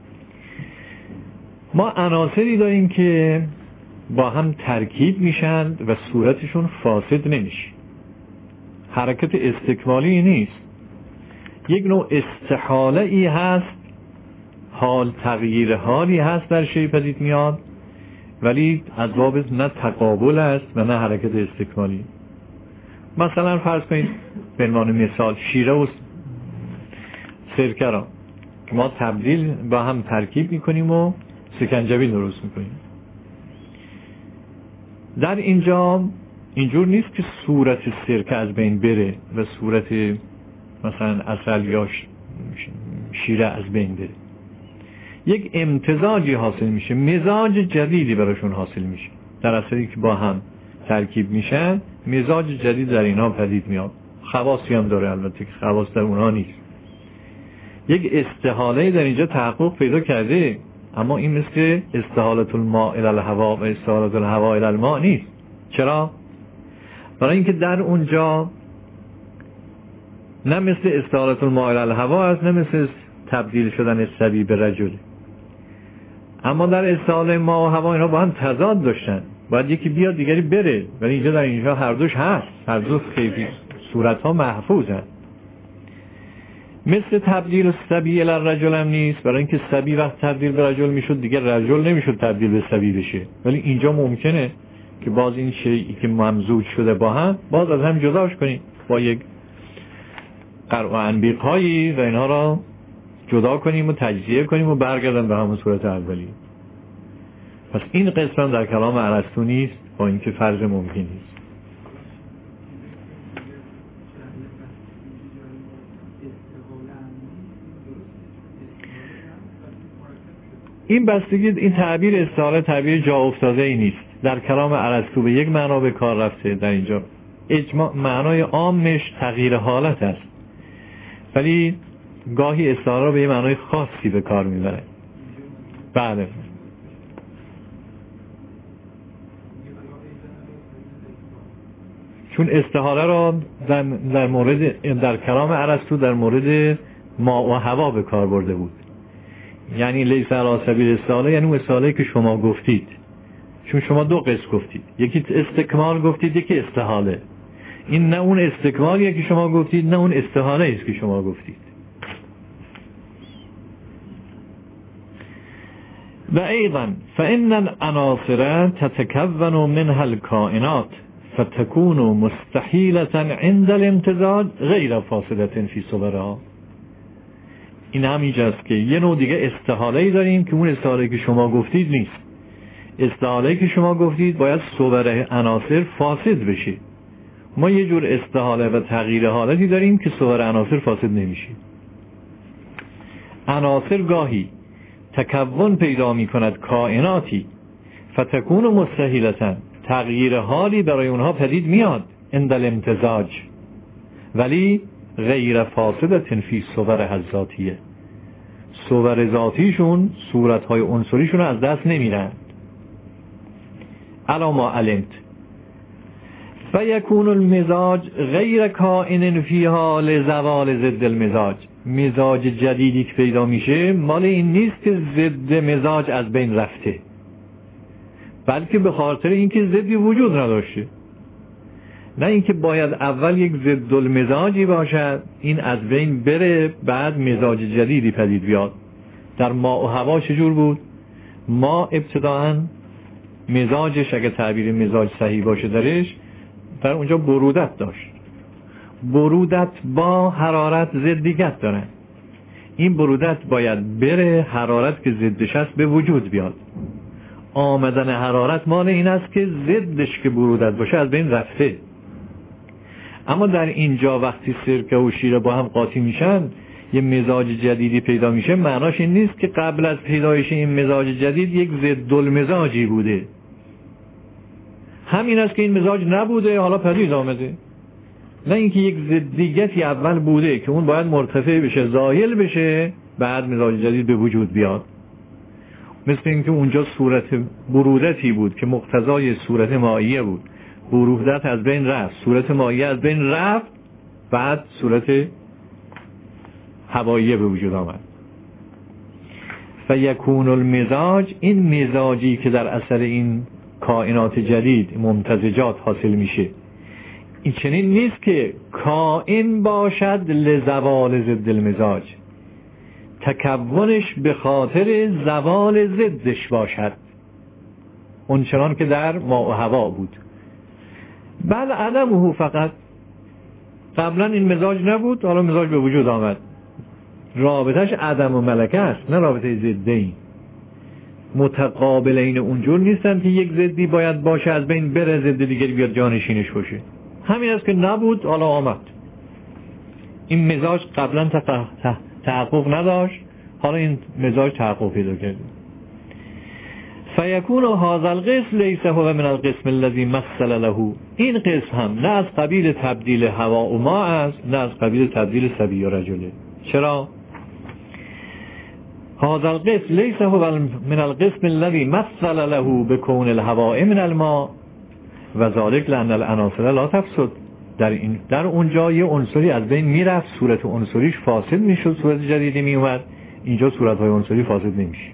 ما عناصری داریم که با هم ترکیب میشن و صورتشون فاسد نمیشه. حرکت استکمالی نیست، یک نوع استحاله ای هست، حال تغییر حالی هست در شی پدید میاد، ولی از باب نه تقابل است و نه حرکت استکمالی. مثلا فرض کنید به عنوان مثال شیره و سرکه را که ما تبدیل با هم ترکیب میکنیم و سکنجبیل درست میکنیم. در اینجا اینجور نیست که صورت سرکه از بین بره و صورت مثلا عسل یا شیره از بین بره. یک امتزاجی حاصل میشه، مزاج جدیدی براشون حاصل میشه. در اثری که با هم ترکیب میشن مزاج جدید در اینها پدید میاد. خواصی هم داره البته که خواص در اونها نیست. یک استحاله در اینجا تحقق پیدا کرده، اما این مثل استحالت الماء الى الهواء و استحالت الهواء الى الماء نیست. چرا؟ برای اینکه در اونجا نه مثل استحالت الماء الی الهوا است، نه مثل تبدیل شدن صبی به رجل. اما در استحاله ما و هوا اینا با هم تضاد داشتن، باید یکی بیاد دیگری بره، ولی اینجا در اینجا هر دوش هست، هر دو کیفی صورت ها محفوظن. مثل تبدیل صبی الی الرجل هم نیست، برای اینکه صبی وقت تبدیل به رجل میشد دیگه رجل نمیشد تبدیل به صبی بشه، ولی اینجا ممکنه که باز این شیئی که ممزوج شده با هم باز از هم جداش کنیم با یک قرع و انبیق هایی و اینها را جدا کنیم و تجزیه کنیم و برگردن به همون صورت اولی. پس این قسم در کلام ارسطو نیست، با اینکه فرض ممکن نیست. این بستگی، این تعبیر استعاره تعبیر جا افتاده ای نیست. در کلام ارسطو به یک معنا به کار رفته، در اینجا اجماع معنای عامش تغییر حالت است، ولی گاهی استعاره رو به یک معنای خاصی به کار میبره. بله. چون استعاره را در, در مورد در کلام ارسطو در مورد ما و هوا به کار برده بود. یعنی لیس علی سبیل استعاره، یعنی اون استعاره که شما گفتید. چون شما دو قسم گفتید، یکی استکمال گفتید، یکی استحاله. این نه اون استکمالیه که شما گفتید، نه اون استحاله است که شما گفتید. و ایضا فإن العناصر تتكون منها الكائنات فتكون مستحيلة عند الامتزاج غیر فاصلة في صورها. این همینجاست که یه نوع دیگه استحاله‌ای داریم که اون استحاله که شما گفتید نیست. استحاله که شما گفتید باید صور عناصر فاسد بشه. ما یه جور استحاله و تغییر حالتی داریم که صور عناصر فاسد نمیشه. عناصر گاهی تکون پیدا می کند کائناتی فتکون مستحیلتن، تغییر حالی برای اونها پدید میاد عند الامتزاج، ولی غیر فاسدة فی صورها الذاتیه، صور ذاتیشون صورتهای عنصریشون از دست نمیرن. الا ما علمت فیکون المزاج غیر کائن فیها لزوال ضد المزاج. مزاج جدیدی که پیدا میشه مال این نیست که ضد مزاج از بین رفته، بلکه به خاطر اینکه ضدی وجود نداشته. نه اینکه باید اول یک ضد المزاجی باشد این از بین بره بعد مزاج جدیدی پدید بیاد. در ما و هوا چجور بود؟ ما ابتداءً مزاجش اگه تعبیر مزاج صحیح باشه درش در اونجا برودت داشت. برودت با حرارت ضدیت داره. این برودت باید بره، حرارت که ضدش است به وجود بیاد. آمدن حرارت مال این است که ضدش که برودت باشه از بین رفته. اما در اینجا وقتی سرکه و شیره با هم قاطی میشن یه مزاج جدیدی پیدا میشه، معناش این نیست که قبل از پیدایش این مزاج جدید یک ضد المزاجی بوده. همین است که این مزاج نبوده حالا پدید آمده. نه اینکه یک ضدیتی اول بوده که اون باید مرتفع بشه، زائل بشه، بعد مزاج جدید به وجود بیاد. مثل اینکه اونجا صورت برودتی بود که مقتضای صورت مائیه بود، برودت از بین رفت، صورت مائیه از بین رفت، بعد صورت هواییه به وجود آمد. فیکون المزاج، این مزاجی که در اثر این کائنات جدید ممتزجات حاصل میشه، این چنین نیست که کائن باشد لزوال ضد المزاج، تکونش به خاطر زوال ضدش باشد، اون چنان که در ما و هوا بود. بل عدمه فقط، قبلا این مزاج نبود، حالا مزاج به وجود آمد. رابطش عدم و ملکه است، نه رابطه ضدی. متقابلین اونجور نیستن که یک ضدی باید باشه از بین بره، ضد دیگری بیاد جانشینش باشه. همین است که نبود، حالا آمد. این مزاج قبلا تحقق نداشت، حالا این مزاج تحقق پیدا کرده. فیکون هذا القسم لیس هو من القسم الذي مثل له. این قسم هم نه از قبیل تبدیل هوا و ما است، نه از قبیل تبدیل صبی و رجله. چرا؟ هذا القسم لیس هو من القسم الذي مثل له بكون الهواء من الماء و ذلك لان العناصر لا تفسد. در این در اونجا یه عنصری از بین میرفت، صورت عنصریش فاسد میشد، صورت جدیدی میومد. اینجا صورت‌های عنصری فاسد نمیشه.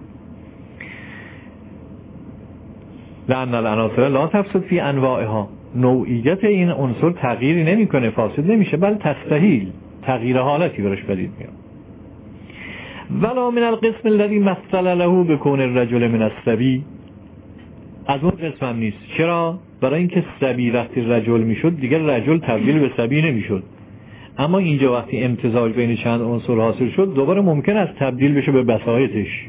لأن العناصر لا تفسد فی انواعها. نوعیت این عنصر تغییری نمیکنه، فاسد نمیشه، بل تستحیل، تغییر حالتی برش پدید میاد. ولا من القسم الذي مثل له بكون الرجل من الصبي. از اون قسم هم نیست. چرا؟ برای اینکه صبی وقتی رجل میشد دیگر رجل تبدیل به صبی نمیشد. اما اینجا وقتی امتزاج بین چند عنصر حاصل شد دوباره ممکن است تبدیل بشه به بسایطش.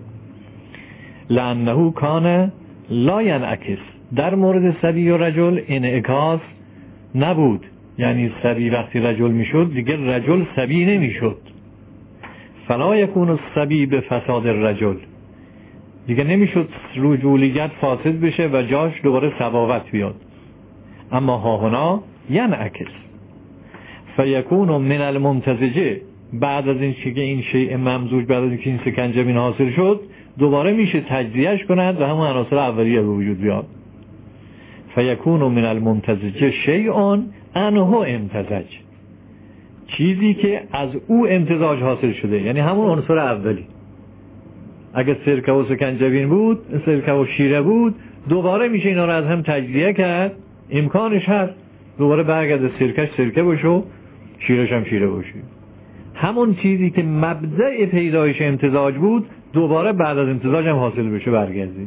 لانه کان لا ینعکس. در مورد صبی و رجل انعکاس نبود، یعنی صبی وقتی رجل میشد دیگر رجل صبی نمیشد. فلا یکون الصبی به فساد الرجل. دیگه نمیشد رجولیت فاسد بشه و جاش دوباره صباوت بیاد. اما ها هنا ینعکس فیکون من الممتزجه. بعد از این که این شیء ممزوج، بعد از این که این سکنجبین حاصل شد دوباره میشه تجزیهش کند و همون عناصر اولیه به وجود بیاد. فیکون من الممتزجه شیء انه امتزج. چیزی که از او امتزاج حاصل شده، یعنی همون عنصر اولی. اگه سرکه و سکنجبین بود، سرکه و شیره بود، دوباره میشه اینا رو از هم تجزیه کرد. امکانش هست دوباره برگرده سرکش سرکه باشه و شیرش هم شیره باشه. همون چیزی که مبدأ پیدایش امتزاج بود دوباره بعد از امتزاج هم حاصل بشه برگرده.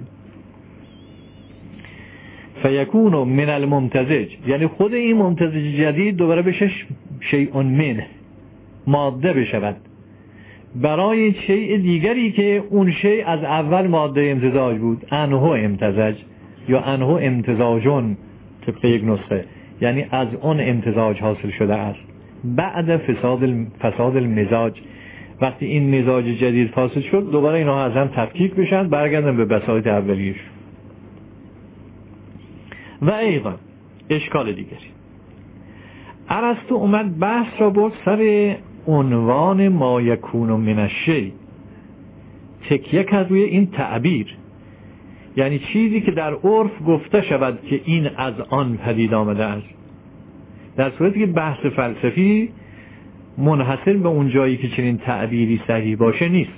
فیکون من الممتزج، یعنی خود این ممتزج جدید دوباره بشه شیء منه، ماده بشود برای شیء دیگری که اون شیء از اول ماده امتزاج بود. انه امتزج یا انه امتزاجون طبق یک نسخه، یعنی از اون امتزاج حاصل شده است. بعد فساد فساد المزاج، وقتی این مزاج جدید فاسد شد دوباره اینا از هم تفکیک بشن برگردن به بساط اولیش. و ایضا اشکال دیگری، ارسطو اومد بحث را برد سر عنوان ما یکون من الشیء، تکیه کرد روی این تعبیر، یعنی چیزی که در عرف گفته شود که این از آن پدید آمده است، در صورتی که بحث فلسفی منحصر به اون جایی که چنین تعبیری صحیح باشه نیست.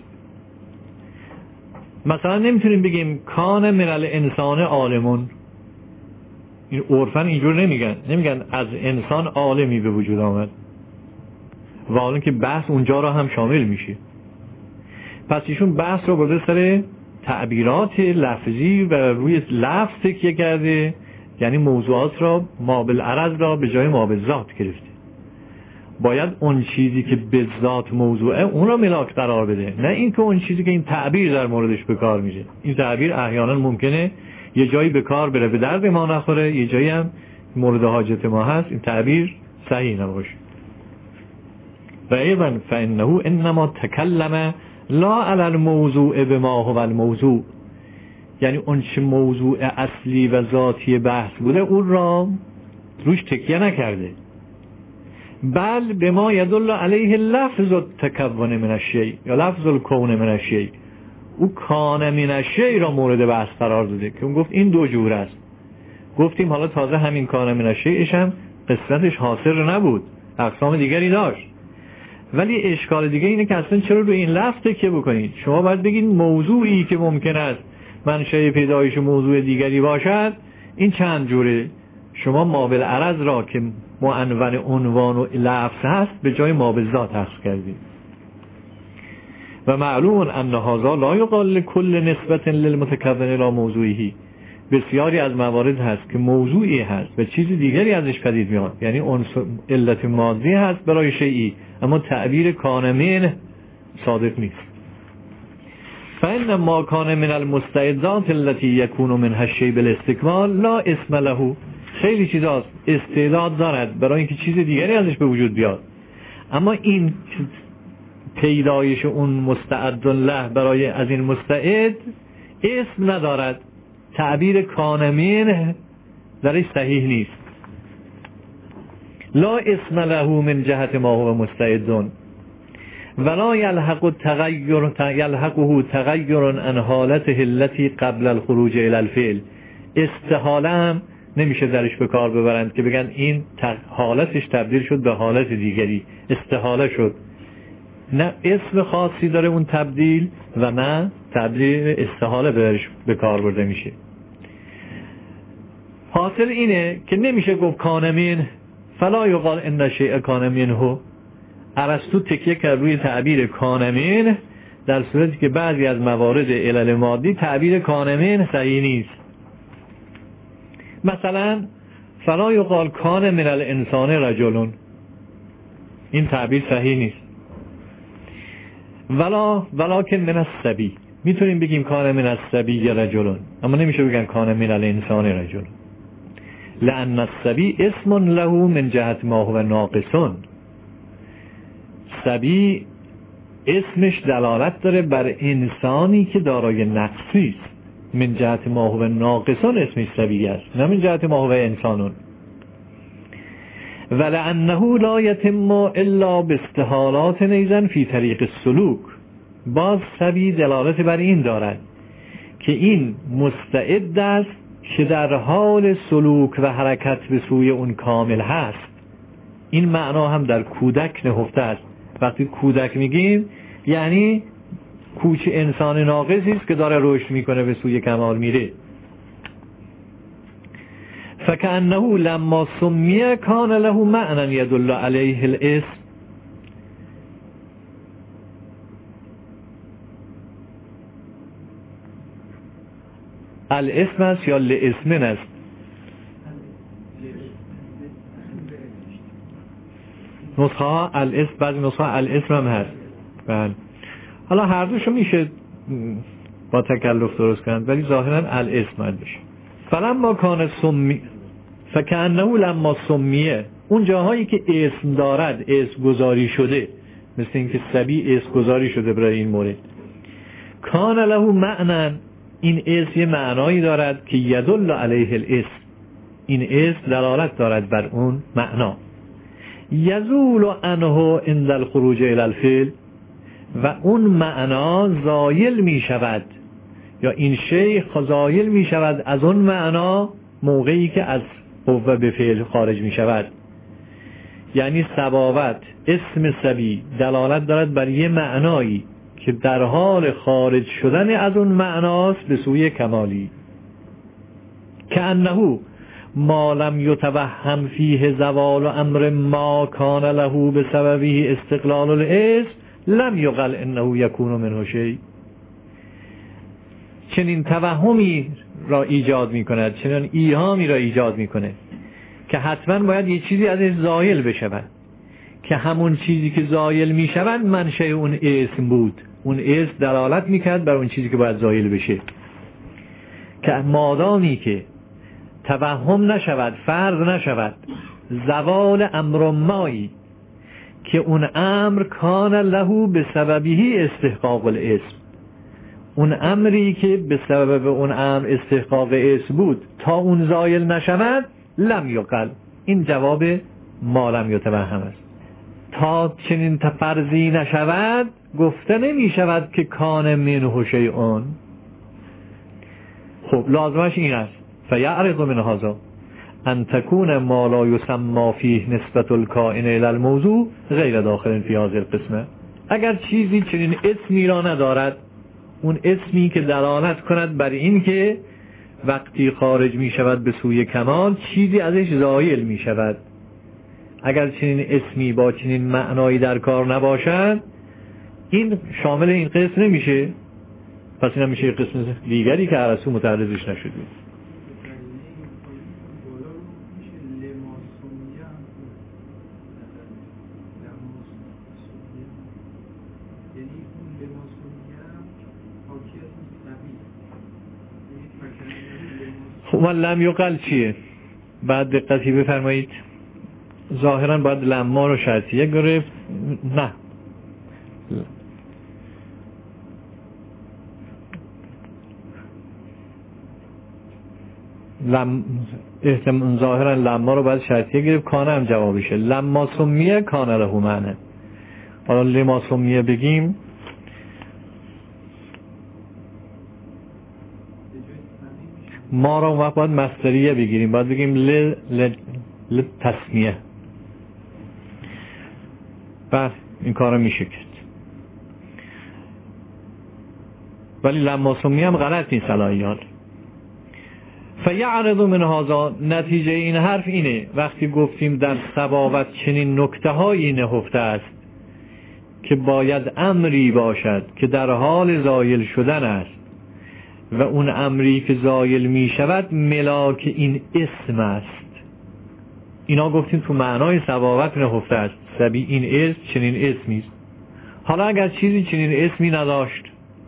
مثلا نمیتونیم بگیم کان من الانسان عالمون، این عرفاً اینجور نمیگن، نمیگن از انسان عالمی به وجود آمد، و حالا که بحث اونجا را هم شامل میشه. پس ایشون بحث رو برده سر تعبیرات لفظی و روی لفظ تکیه کرده، یعنی موضوعات را ما بالعرض را به جای ما بالذات گرفته. باید اون چیزی که به ذات موضوعه اون را ملاک قرار بده، نه اینکه اون چیزی که این تعبیر در موردش به کار میره. این تعبیر احیانا ممکنه یه جایی به کار بره به درد ما نخوره، یه جایی هم مورد حاجت ما هست این تعبیر صحیح نباشه. و ایضا فانه انما تکلم لا علی الموضوع بما هو الموضوع، یعنی اون چه موضوع اصلی و ذاتی بحث بوده اون را روش تکیه نکرده، بل بما یدل علیه لفظ التکون من الشیء یا لفظ الکون من الشیء، او کان من الشیء را مورد بحث قرار داده که اون گفت این دو جور است. گفتیم حالا تازه همین کان من الشیءش هم قسمتش حاصل نبود، اقسام دیگری داشت. ولی اشکال دیگه اینه که اصلا چرا روی این لفظ تکیه بکنید؟ شما باید بگید موضوعی که ممکن است منشأ پیدایش موضوع دیگری باشد این چند جوره. شما ما بالعرض را که معنون عنوان و لفظ هست به جای ما بالذات حذف کردید. و معلوم ان هذا لا یقال لكل نسبت للمتکون الى موضوعه، بسیاری از موارد هست که موضوعی هست و چیز دیگری ازش پدید میاد، یعنی عنصر علت مادی هست برای شیئی، اما تعبیر کانمین صادق نیست. فإن ما کان من المستعدات التي يكون منها الشيء بالاستكمال لا اسم له. خیلی چیزاست استعداد دارد برای اینکه چیز دیگری ازش به وجود بیاد، اما این پیدایش اون مستعد له برای از این مستعد اسم ندارد. تعبیر کانمین درش صحیح نیست. لا اسم له من جهت ما هو مستعدون ولا يلحق التغير يلحقه تغير عن حالته التي قبل الخروج الى الفعل. استحاله هم نمیشه درش به کار ببرند که بگن این حالتش تبدیل شد به حالت دیگری، استحاله شد. نه اسم خاصی داره اون تبدیل و نه تبدیل استحاله برش به کار برده میشه. حاصل اینه که نمیشه گفت کانمین فلا یقال ان شیء کانمین هو. ارسطو تکیه کرد روی تعبیر کانمین در صورتی که بعضی از موارد علل مادی تعبیر کانمین صحیح نیست. مثلا فلا یقال کان من الانسان رجلون، این تعبیر صحیح نیست. ولا ولکن من الصبی، میتونیم بگیم کان من الصبی رجلون، اما نمیشه بگن کان من الانسان رجلون، لأن الصبی اسم له من جهت ما هو ناقصون. صبی اسمش دلالت داره بر انسانی که دارای نقصی است. من جهت ما هو ناقصون اسمش صبی است، نه من جهت ما هو انسانون. ولعنه لا یتم الا باستحالات نیزن فی طریق السلوک. باز صبی دلالت بر این دارد که این مستعد است که در حال سلوک و حرکت به سوی اون کامل هست. این معنا هم در کودک نهفته است. وقتی کودک میگیم یعنی کوچ انسان ناقصی است که داره رشد میکنه به سوی کمال میره. فکأنه لما سمیه کان له معنی یدل علیه الاسم. الاسم است یا لاسمن است؟ نسخه ها الاسم، بعضی نسخه ها الاسم هم هست. بله، حالا هر دوشو میشه با تکلف درست کنند، ولی ظاهرا الاسم هست بشه. فلما کان سمی فکأنه لما سمیه، اون جاهایی که اسم دارد اسم گذاری شده، مثل اینکه صبی اسم گذاری شده برای این مورد. کان له معنی، این اسم یه معنایی دارد که یدل علیه الاسم، این اسم دلالت دارد بر اون معنا. یزول عنه عند الخروج الی الفعل، و اون معنا زایل می شود، یا این شیء زایل می شود از اون معنا موقعی که از قوه به فعل خارج می شود. یعنی سباوت اسم صبی دلالت دارد بر یه معنایی که در حال خارج شدن از اون معناست به سوی کمالی. که انه ما لم یتوهم فیه زوال امر ما کان له بسببه استقلال الاسم لم یقل انه یکون منه شیء. چنین توهمی را ایجاد می کند، چنین ایهامی را ایجاد می کنه که حتما باید یه چیزی ازش زایل بشود، که همون چیزی که زایل می شود منشأ اون اسم بود، اون اسم دلالت می کرد بر اون چیزی که باید زایل بشه. که مادامی که توهم نشود، فرض نشود زوال امر مایی که اون امر کان له به سببی استحقاق الاسم، اون امری که به سبب اون امر استحقاق اسم بود، تا اون زایل نشود لم یقل، این جواب ما لم یتوهم است. تا چنین تفرضی نشود گفته نمی شود که کان منه شیء. خب لازمش این است فیعرض من هذا ان تكون ما لا يسمى فيه نسبة الكائن الى الموضوع غیر داخل فی هذه القسمه. اگر چیزی چنین اسمی را ندارد، اون اسمی که دلالت کند بر این که وقتی خارج می شود به سوی کمال چیزی ازش زایل می شود، اگر چنین اسمی با چنین معنایی در کار نباشد این شامل این قسم نمیشه. پس این هم میشه قسم دیگری که ارسطو متعرضش نشده. خب لم یقل چیه؟ بعد دقتی بفرمایید. ظاهرا باید لما رو شرطیه گرفت. نه، لم احتمال ظاهرا لما رو باید شرطیه گرفت. کانه هم جوابشه. لما سمیه کانه له معنی. حالا لما سمیه بگیم ما رو وقت باید مصدریه بگیریم، باید بگیم ل ل ل تسمیه. بس این کار رو میشه کرد. ولی لما سمیه هم غلط نیست. الایال فیعرض من هذا، نتیجه این حرف اینه وقتی گفتیم در سباوت چنین نکته هایی نهفته است که باید امری باشد که در حال زایل شدن است و اون امری که زایل می شود ملاک این اسم است. اینا گفتیم تو معنای سباوت نهفته است. سبی این اسم چنین اسمی است. حالا اگر چیزی چنین اسمی نداشت،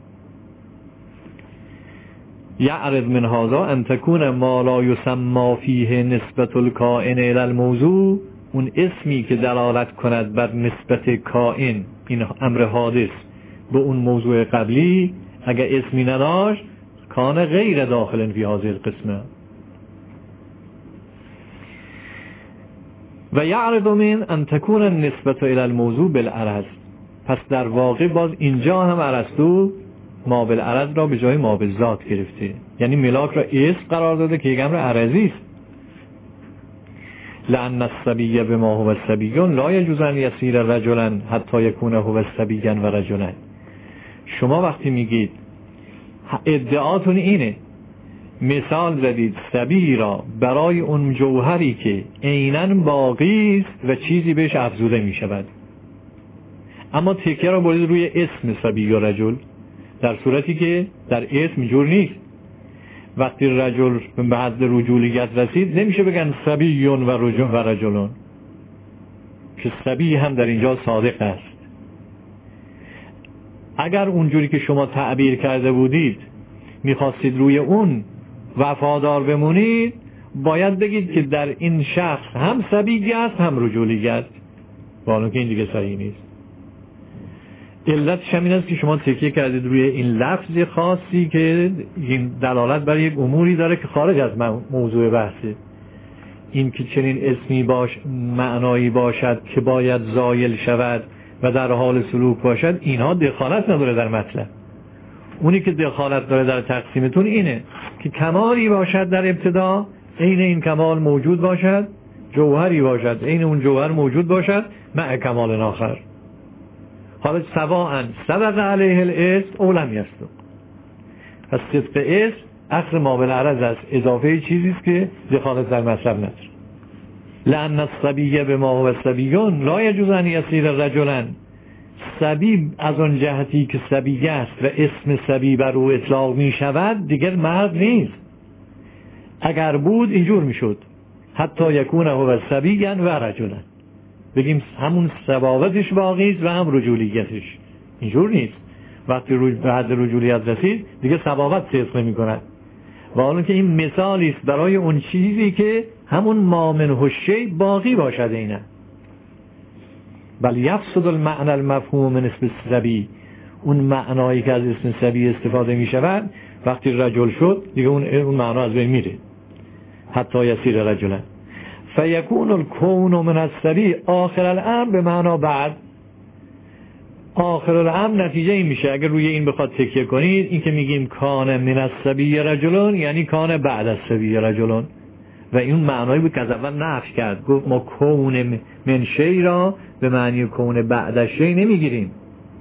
یعرض من هذا ان تكون ما لا يسمى فيه نسبت الکائن الى الموضوع، اون اسمی که دلالت کند بر نسبت کائن، این امر حادث، به اون موضوع قبلی اگر اسمی نداشت کان غیر داخل فی هذه القسمه. و یعرض من ان تكون النسبت الى الموضوع بالعرض، پس در واقع باز اینجا هم ارسطو ما بالعرض را به جای ما بالذات گرفته، یعنی ملاک را اسم قرار داده که یک امر عرضی است. لأن الصبی بما هو الصبی لا يجوز ان يصير رجلا حتی يكون هو الصبی و رجلا. شما وقتی میگید ادعاتون اینه، مثال زدید صبی را برای اون جوهری که عیناً باقی است و چیزی بهش افزوده می شود، اما تکیه را برید روی اسم صبی و رجل، در صورتی که در اسم جور نیست. وقتی رجل به حد رجولیت رسید نمیشه بگن صبیون و رجل و رجلون، که صبی هم در اینجا صادق است. اگر اونجوری که شما تعبیر کرده بودید میخواستید روی اون وفادار بمونید، باید بگید که در این شخص هم صبیگی است هم رجولیگی است، با که این دیگه صحیح نیست. علتش هم این است که شما تکیه کردید روی این لفظ خاصی که این دلالت بر یک اموری داره که خارج از موضوع بحثه. این که چنین اسمی باش معنایی باشد که باید زایل شود و در حال سلوک باشد، اینها دخالت نداره در مطلب. اونی که دخالت داره در تقسیمتون اینه که کمالی باشد در ابتدا، عین این کمال موجود باشد، جوهری باشد عین اون جوهر موجود باشد مع کمال آخر. حالا سواء سبق علیه الاسم او لم یصدق. پس صدق اسم اخر ما بالعرض است، اضافه چیزی است که دخالت در مطلب نداره. لأن الصبی بما هو الصبیون لا یجوز ان یصیر رجلا، صبی از آن جهتی که صبی است و اسم صبی بر او اطلاق می شود دیگر مرد نیست. اگر بود اینجور می شد حتی یکون هو صبی و رجلا، بگیم همون سباوتش باقی است و هم رجولیتش. اینجور نیست. وقتی به حد رجولیت رسید دیگه سباوت صدق نمی کند. و حالا که این مثالی است برای اون چیزی که همون ما منه الشیء باقی باشد. اینه بل یفسد المعنى المفهوم من اسم صبی، اون معنایی که از اسم صبی استفاده می شود وقتی رجل شد دیگه اون اون معنا از بین میره. حتی یصیر رجلا فیکون الکون من الصبی آخر الامر به معنا بعد. آخر الامر نتیجه این میشه اگر روی این بخواد تکیه کنید، این که میگیم کان من الصبی رجلون یعنی کان بعد الصبی رجلون، و این معنایی بود که از اول نفی کرد. گفت ما کون من شی را به معنی کون بعد شی نمیگیریم.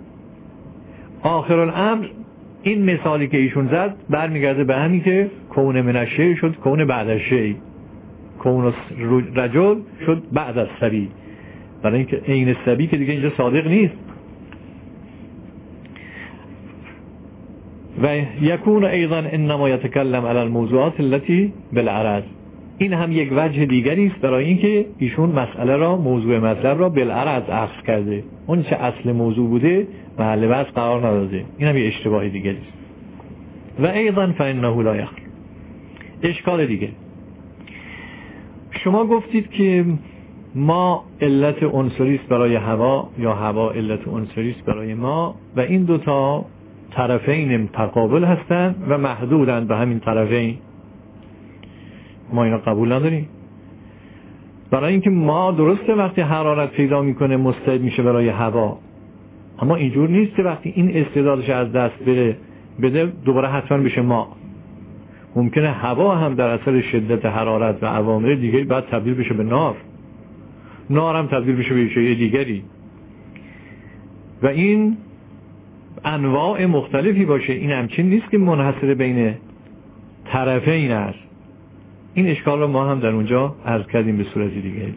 آخر الامر این مثالی که ایشون زد برمیگرده به همین که کون من الشی شد کون بعد شی، کون رجل شد بعد از صبی، برای اینکه عین صبی که دیگه اینجا صادق نیست. و یکون ایضا انما یتکلم علی الموضوعات التي بالعرض، این هم یک وجه دیگری است برای اینکه ایشون مسئله را موضوع مطلب را بالعرض اخذ کرده، اون چه اصل موضوع بوده محل بحث قرار نداده. این هم یک اشتباه دیگری است. و ایضا فانه لا یخلو. اشکال دیگه، شما گفتید که ما علت عنصری است برای هوا یا هوا علت عنصری است برای ما و این دوتا طرفین تقابل هستند و محدودند به همین طرفین. ما اینا قبول نداریم. برای اینکه ما درسته وقتی حرارت پیدا میکنه مستعد میشه برای هوا، اما اینجور نیست که وقتی این استعدادش از دست بره بده دوباره حتما بشه ما. ممکنه هوا هم در اثر شدت حرارت و عوامل دیگری بعد تبدیل بشه به نار، نار هم تبدیل بشه به چیز دیگری و این انواع مختلفی باشه. این همچین نیست که منحصر بین طرفین است. این اشکال رو ما هم در اونجا عرض کردیم به صورت دیگری.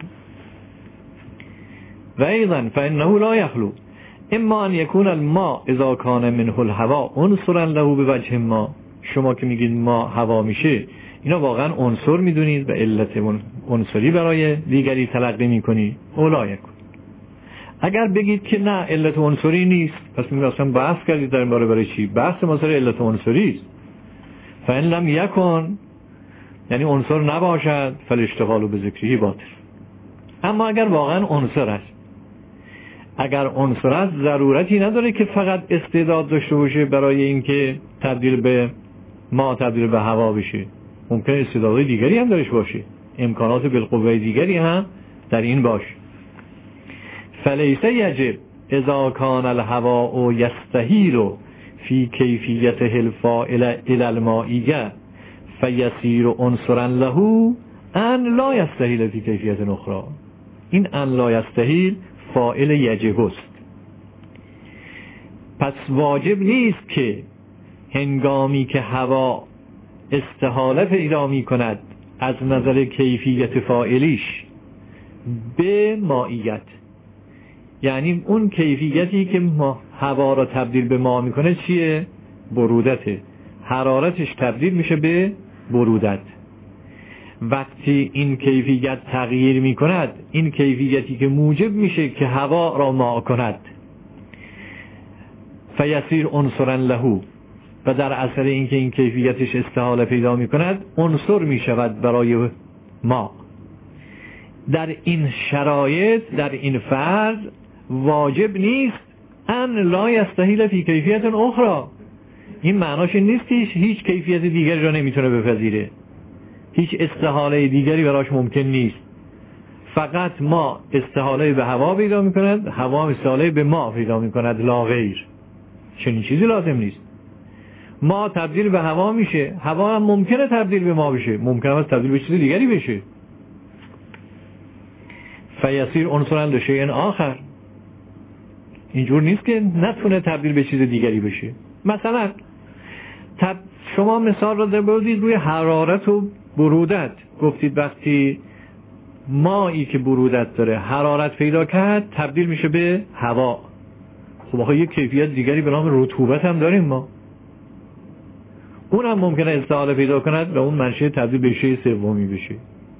و ایضا فانه لا یخلو اما ان یکون الماء اذا کان منه الهوا عنصرا له بوجه ما. شما که میگید ما هوا میشه، اینا واقعا عنصر میدونید و علت عنصری برای دیگری تلقی میکنید. اولا یکون. اگر بگید که نه علت عنصری نیست، پس میگم اصلا بحث کردید در این باره برای چی؟ بحث ما سر علت عنصری است. فان لم یکن یعنی عنصر نباشد فالاشتغال بذکره باطل. اما اگر واقعا عنصر است، اگر عنصر است ضرورتی نداره که فقط استعداد داشته باشه برای اینکه تبدیل به ما تبدیل به هوا بشه. ممکن استعدادهای دیگری هم درش باشه، امکانات بالقوه دیگری هم در این باشه. فلیس یجب اذا کان الهواء یستحیل فی کیفیت الفاعل الی المائیه فیسیر عنصرا له ان لا یستحیل فی کیفیت اخرى. این ان لا یستحیل فاعل یجب است. پس واجب نیست که هنگامی که هوا استحاله پیدا می کند از نظر کیفیت فاعلیش به مائیت، یعنی اون کیفیتی که ما هوا را تبدیل به ما میکنه چیه؟ برودته. حرارتش تبدیل میشه به برودت. وقتی این کیفیت تغییر میکند، این کیفیتی که موجب میشه که هوا را ما کند، فیسیر عنصرا له، و در اثر اینکه این کیفیتش استحاله پیدا میکند عنصر میشود برای ما. در این شرایط، در این فرض واجب نیست ان لا یستحیل فی کیفیت اخرى. این معناش نیست که هیچ کیفیت دیگری را نمیتونه بپذیره، هیچ استحاله دیگری براش ممکن نیست. فقط ما استحاله به هوا پیدا میکند، هوا استحاله به ما پیدا میکند، لا غیر. چنین چیزی لازم نیست. ما تبدیل به هوا میشه، هوا هم ممکنه تبدیل به ما بشه، ممکنه است تبدیل به چیز دیگری بشه. فیسیر عنصرا لشیء آخر. اینجور نیست که نتونه تبدیل به چیز دیگری بشه. مثلا تب شما مثال رو در بردید روی حرارت و برودت. گفتید وقتی مایی که برودت داره حرارت پیدا کرد تبدیل میشه به هوا. خب آخه یک کیفیت دیگری به نام رطوبت هم داریم ما، اون هم ممکنه استحاله پیدا کند و اون منشأ تبدیل به شیء سومی بشه.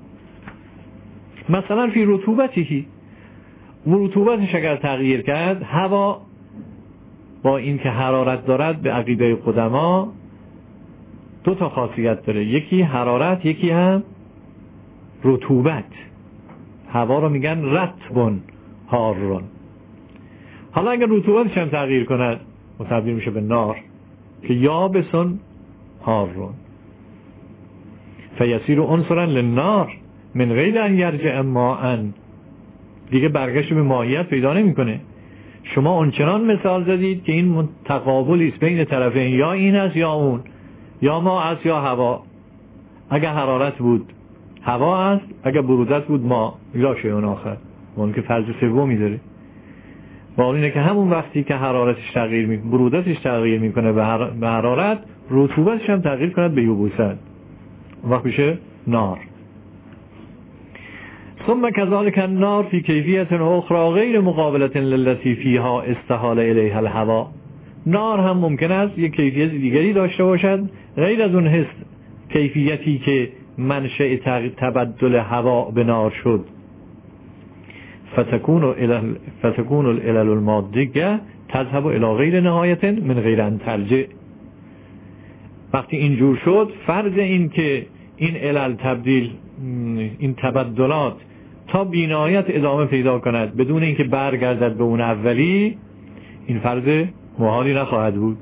مثلا فی رطوبتی، رطوبتش اگر تغییر کرد، هوا با این که حرارت دارد به عقیده قدما دو تا خاصیت داره، یکی حرارت، یکی هم رطوبت. هوا رو میگن رطبون حارون. حالا اگر رطوبتش هم تغییر کند و تبدیل میشه به نار که یابسون حارون، فیسیر عنصرا للنار من غیر ان یرجع ماء، دیگه برگشت به ماهیت پیدا نمیکنه. شما اونچنان مثال زدید که این تقابلی است بین طرفین، یا این است یا اون، یا ما است یا هوا. اگر حرارت بود هوا است، اگر برودت بود ما، یا شیء آخر. اون که فرض سومی داره. با اینه که همون وقتی که حرارتش تغییر میکنه، برودتش تغییر میکنه به حرارت، رطوبتش هم تغییر کند به یبوست، اون وقت میشه نار. ثم كذلك النار في کیفیت اخرى غیر مقابلة للتی فیها استحال الیها الهوا. نار هم ممکن است یک کیفیت دیگری داشته باشد غیر از اون هست کیفیتی که منشأ تبدل هوا به نار شد. فتكون الى فتكون العلل المادیه تذهب الى غیر نهایت من غیر ان ترجع. وقتی اینجور شد فرض این که این علل تبدیل، این تبدلات تا بی‌نهایت ادامه پیدا کند بدون اینکه برگردد به اون اولی، این فرض محالی نخواهد بود.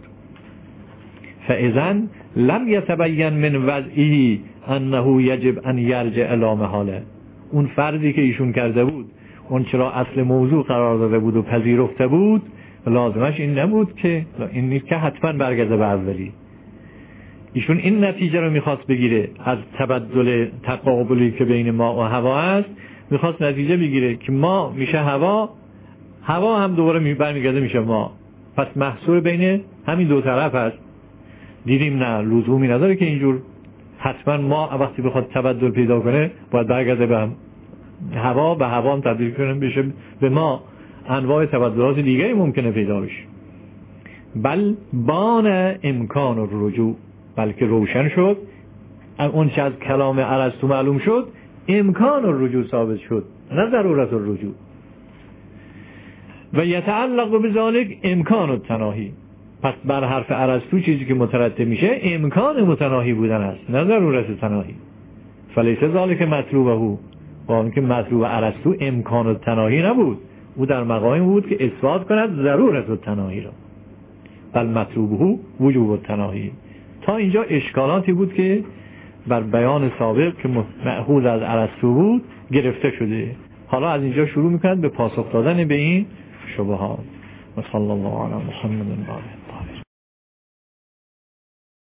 فاذن لم یتبین من وضعه انه یجب ان یرجع الی محاله. اون فرضی که ایشون کرده بود، اون چرا اصل موضوع قرار داده بود و پذیرفته بود، لازمش این نبود که این نیست که حتما برگرده به اولی. ایشون این نتیجه رو میخواست بگیره از تبدل تقابلی که بین ما و هوا است، میخواست نتیجه بگیره که ما میشه هوا، هوا هم دوباره برمیگرده میشه ما، پس محصور بین همین دو طرف هست. دیدیم نه، لزومی نداره که اینجور حتما ما وقتی بخواد تبدل پیدا کنه باید برگرده به هم. هوا به هوا هم تبدیل کنه بشه به ما. انواع تبدلات دیگری ممکنه پیدا بشه. بل بان امکان الرجوع، بلکه روشن شد اون چه از کلام ارسطو معلوم شد، امکان الرجوع ثابت شد، نه ضرورت الرجوع. و یتعلق بذالک امکان التناهی، پس بر حرف ارسطو چیزی که مترتب میشه امکان متناهی بودن است، نه ضرورت تناهی. فلیس ذالک مطلوبه، با اینکه مطلوب ارسطو امکان التناهی نبود، او در مقامی بود که اثبات کند ضرورت التناهی را، بل مطلوبه وجوب التناهی. تا اینجا اشکالاتی بود که بر بیان سابق که مأخوذ از ارسطو بود گرفته شده. حالا از اینجا شروع میکند به پاسخ دادن به این شبهات. و صلی الله علی محمد و آله.